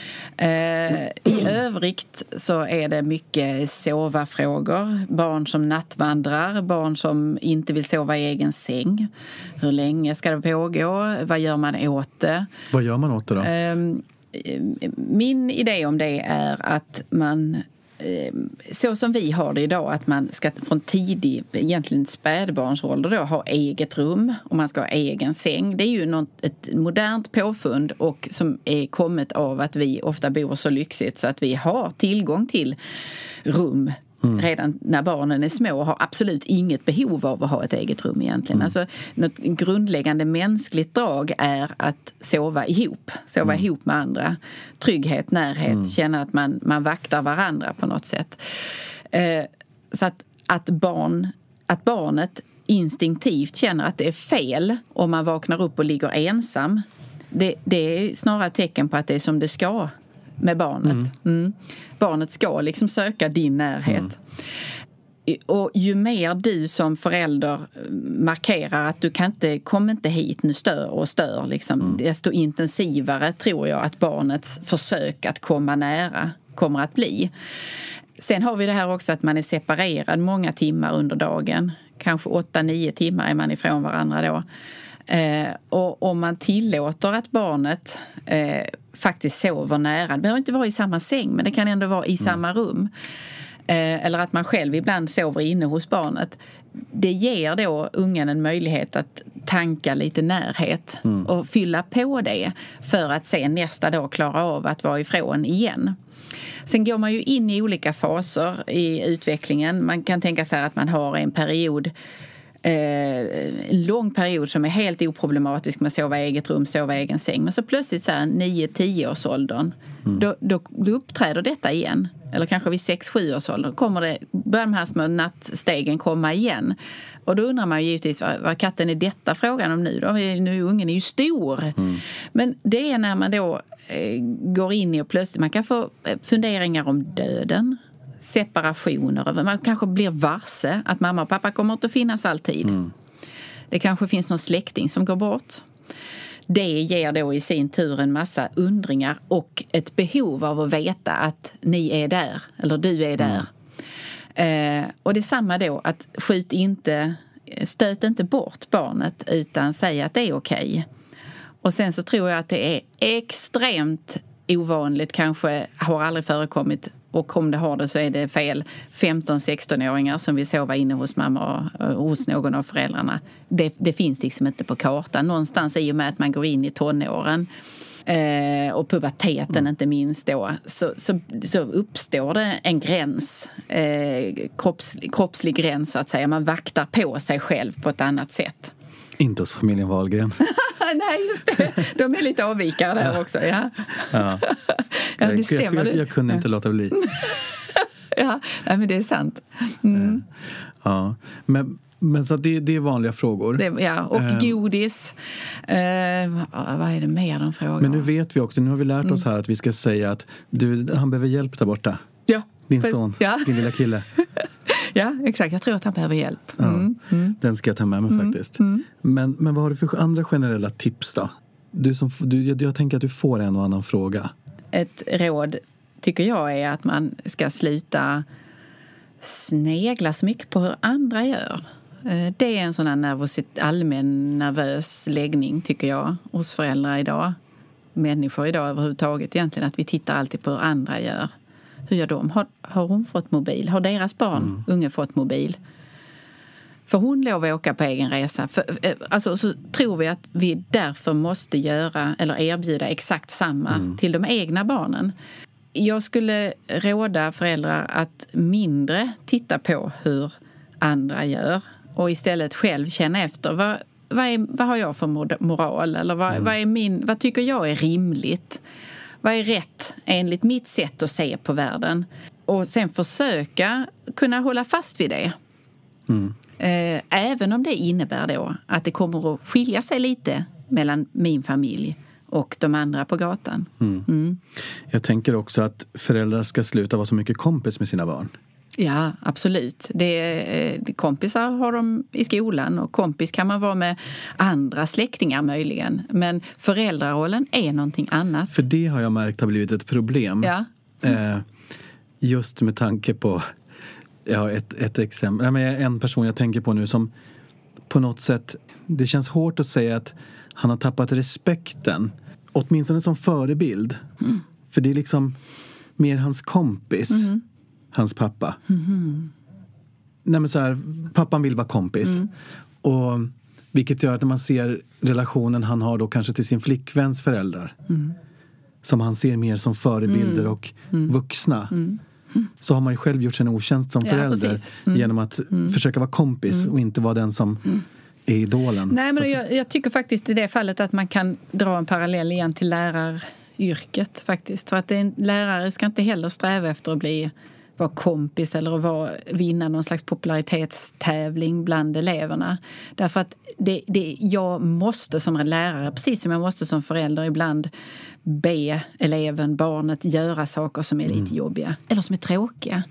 I övrigt så är det mycket sova-frågor. Barn som nattvandrar. Barn som inte vill sova i egen säng. Hur länge ska det pågå? Vad gör man åt det? Vad gör man åt det då? min idé om det är att man, så som vi har det idag, att man ska från tidig, egentligen spädbarnsålder då, ha eget rum och man ska ha egen säng. Det är ju ett modernt påfund och som är kommit av att vi ofta bor så lyxigt så att vi har tillgång till rum redan när barnen är små och har absolut inget behov av att ha ett eget rum egentligen. Alltså, något grundläggande mänskligt drag är att sova ihop med andra. Trygghet, närhet, känna att man vaktar varandra på något sätt. Så att barnet instinktivt känner att det är fel om man vaknar upp och ligger ensam. Det är snarare ett tecken på att det är som det ska med barnet. Barnet ska liksom söka din närhet. Och ju mer du som förälder markerar att du kom inte hit, nu stör liksom, desto intensivare tror jag att barnets försök att komma nära kommer att bli. Sen har vi det här också att man är separerad många timmar under dagen. Kanske 8-9 timmar är man ifrån varandra då. Och om man tillåter att barnet faktiskt sover nära, det behöver inte vara i samma säng men det kan ändå vara i samma rum, eller att man själv ibland sover inne hos barnet, det ger då ungen en möjlighet att tanka lite närhet och fylla på det för att sen nästa dag klara av att vara ifrån igen. Sen går man ju in i olika faser i utvecklingen. Man kan tänka sig att man har en period, en lång period som är helt oproblematisk med sova i eget rum, sova i egen säng. Men så plötsligt så här 9-10 års åldern då uppträder detta igen. Eller kanske vid 6-7 års ålder börjar de här små nattstegen komma igen. Och då undrar man givetvis vad katten är detta frågan om nu då? Nu ungen är ju stor. Men det är när man då går in i och plötsligt man kan få funderingar om döden, separationer, man kanske blir varse att mamma och pappa kommer inte att finnas alltid. Det kanske finns någon släkting som går bort. Det ger då i sin tur en massa undringar och ett behov av att veta att ni är där eller du är där. Och det är samma då att stöt inte bort barnet utan säg att det är okej. Och sen så tror jag att det är extremt ovanligt, kanske har aldrig förekommit, och om det har det så är det fel, 15-16-åringar som vill sova inne hos mamma och hos någon av föräldrarna. Det finns liksom inte på kartan. Någonstans i och med att man går in i tonåren och puberteten inte minst då, så uppstår det en gräns, kroppslig gräns så att säga. Man vaktar på sig själv på ett annat sätt. Inte hos familjen Wahlgren. Nej, just det. De är lite avvikare där också, ja. Ja, det stämmer. Jag kunde inte låta bli. Ja, nej, men det är sant. Ja, men så det är vanliga frågor. Ja, och godis. Vad är det mer de frågar? Men nu vet vi också, nu har vi lärt oss här att vi ska säga att han behöver hjälp där borta. Ja. Din son, din lilla kille. Ja, exakt. Jag tror att han behöver hjälp. Den ska jag ta med mig faktiskt. Men vad har du för andra generella tips då? Jag tänker att du får en och annan fråga. Ett råd tycker jag är att man ska sluta snegla så mycket på hur andra gör. Det är en sån här allmän nervös läggning tycker jag hos föräldrar idag. Människor idag överhuvudtaget egentligen, att vi tittar alltid på hur andra gör. Hur gör de? Har hon fått mobil? Har deras barn, unge, fått mobil? Får hon lov att åka på egen resa? Alltså, så tror vi att vi därför måste göra eller erbjuda exakt samma till de egna barnen. Jag skulle råda föräldrar att mindre titta på hur andra gör och istället själv känna efter. Vad har jag för moral? Eller vad tycker jag är rimligt? Vad är rätt enligt mitt sätt att se på världen? Och sen försöka kunna hålla fast vid det. Även om det innebär då att det kommer att skilja sig lite mellan min familj och de andra på gatan. Jag tänker också att föräldrar ska sluta vara så mycket kompis med sina barn. Ja, absolut. Kompisar har de i skolan och kompis kan man vara med andra släktingar möjligen. Men föräldrarollen är någonting annat. För det har jag märkt har blivit ett problem. Ja. Just med tanke på ett exempel. En person jag tänker på nu som på något sätt, det känns hårt att säga att han har tappat respekten åtminstone som förebild. För det är liksom mer hans kompis, hans pappa. Nej, men så här, pappan vill vara kompis. Och vilket gör att när man ser relationen han har då kanske till sin flickväns föräldrar, som han ser mer som förebilder och vuxna, så har man ju själv gjort sig en otjänst som förälder genom att försöka vara kompis och inte vara den som är idolen. Nej, men jag tycker faktiskt i det fallet att man kan dra en parallell igen till läraryrket faktiskt. För att en lärare ska inte heller sträva efter att vara kompis eller att vinna någon slags popularitetstävling bland eleverna. Därför att jag måste som lärare, precis som jag måste som förälder ibland, be eleven, barnet, göra saker som är lite jobbiga eller som är tråkiga.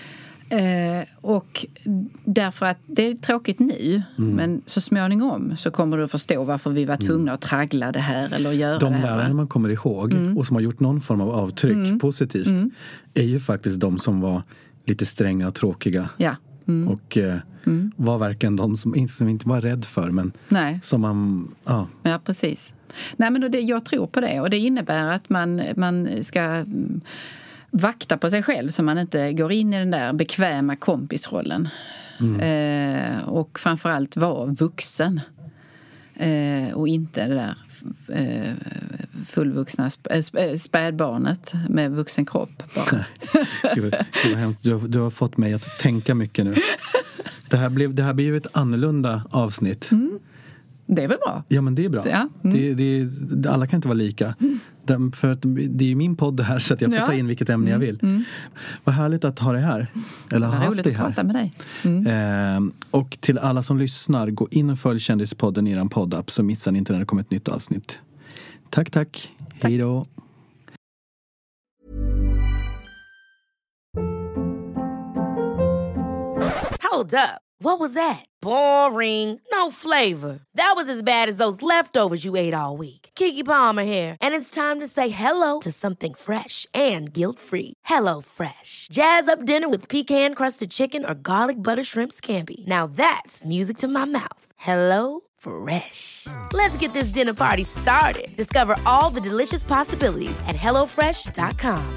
Och därför att det är tråkigt nu, men så småningom så kommer du att förstå varför vi var tvungna att traggla det här eller göra det här. De lärare man kommer ihåg och som har gjort någon form av avtryck positivt är ju faktiskt de som var lite stränga och tråkiga. Ja. Och var verkligen de som inte var rädd för, men som man... Ja, precis. Nej, men jag tror på det, och det innebär att man ska vakta på sig själv så man inte går in i den där bekväma kompisrollen. Och framförallt vara vuxen. Och inte det där fullvuxna spädbarnet med vuxen kropp. Gud, vad hemskt. Du har fått mig att tänka mycket nu. Det här blir ju ett annorlunda avsnitt. Det är väl bra? Ja, men det är bra. Ja. Alla kan inte vara lika. För att det är ju min podd det här, så att jag får ta in vilket ämne jag vill. Vad härligt att ha det här. Eller ha haft det här. Att prata med dig. Och till alla som lyssnar, gå in och följ Kändispodden i er poddapp, så missar ni inte när det kommer ett nytt avsnitt. Tack. Hej då. Hold up. What was that? Boring. No flavor. That was as bad as those leftovers you ate all week. Keke Palmer here, and it's time to say hello to something fresh and guilt-free. Hello Fresh. Jazz up dinner with pecan-crusted chicken or garlic butter shrimp scampi. Now that's music to my mouth. Hello Fresh. Let's get this dinner party started. Discover all the delicious possibilities at hellofresh.com.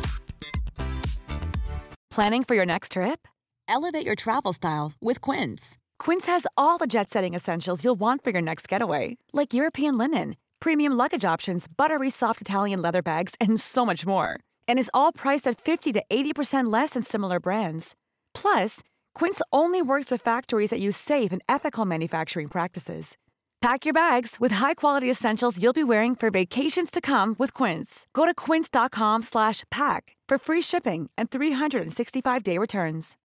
Planning for your next trip? Elevate your travel style with Quince. Quince has all the jet-setting essentials you'll want for your next getaway, like European linen, premium luggage options, buttery soft Italian leather bags, and so much more. And is all priced at 50 to 80% less than similar brands. Plus, Quince only works with factories that use safe and ethical manufacturing practices. Pack your bags with high-quality essentials you'll be wearing for vacations to come with Quince. Go to quince.com/pack for free shipping and 365-day returns.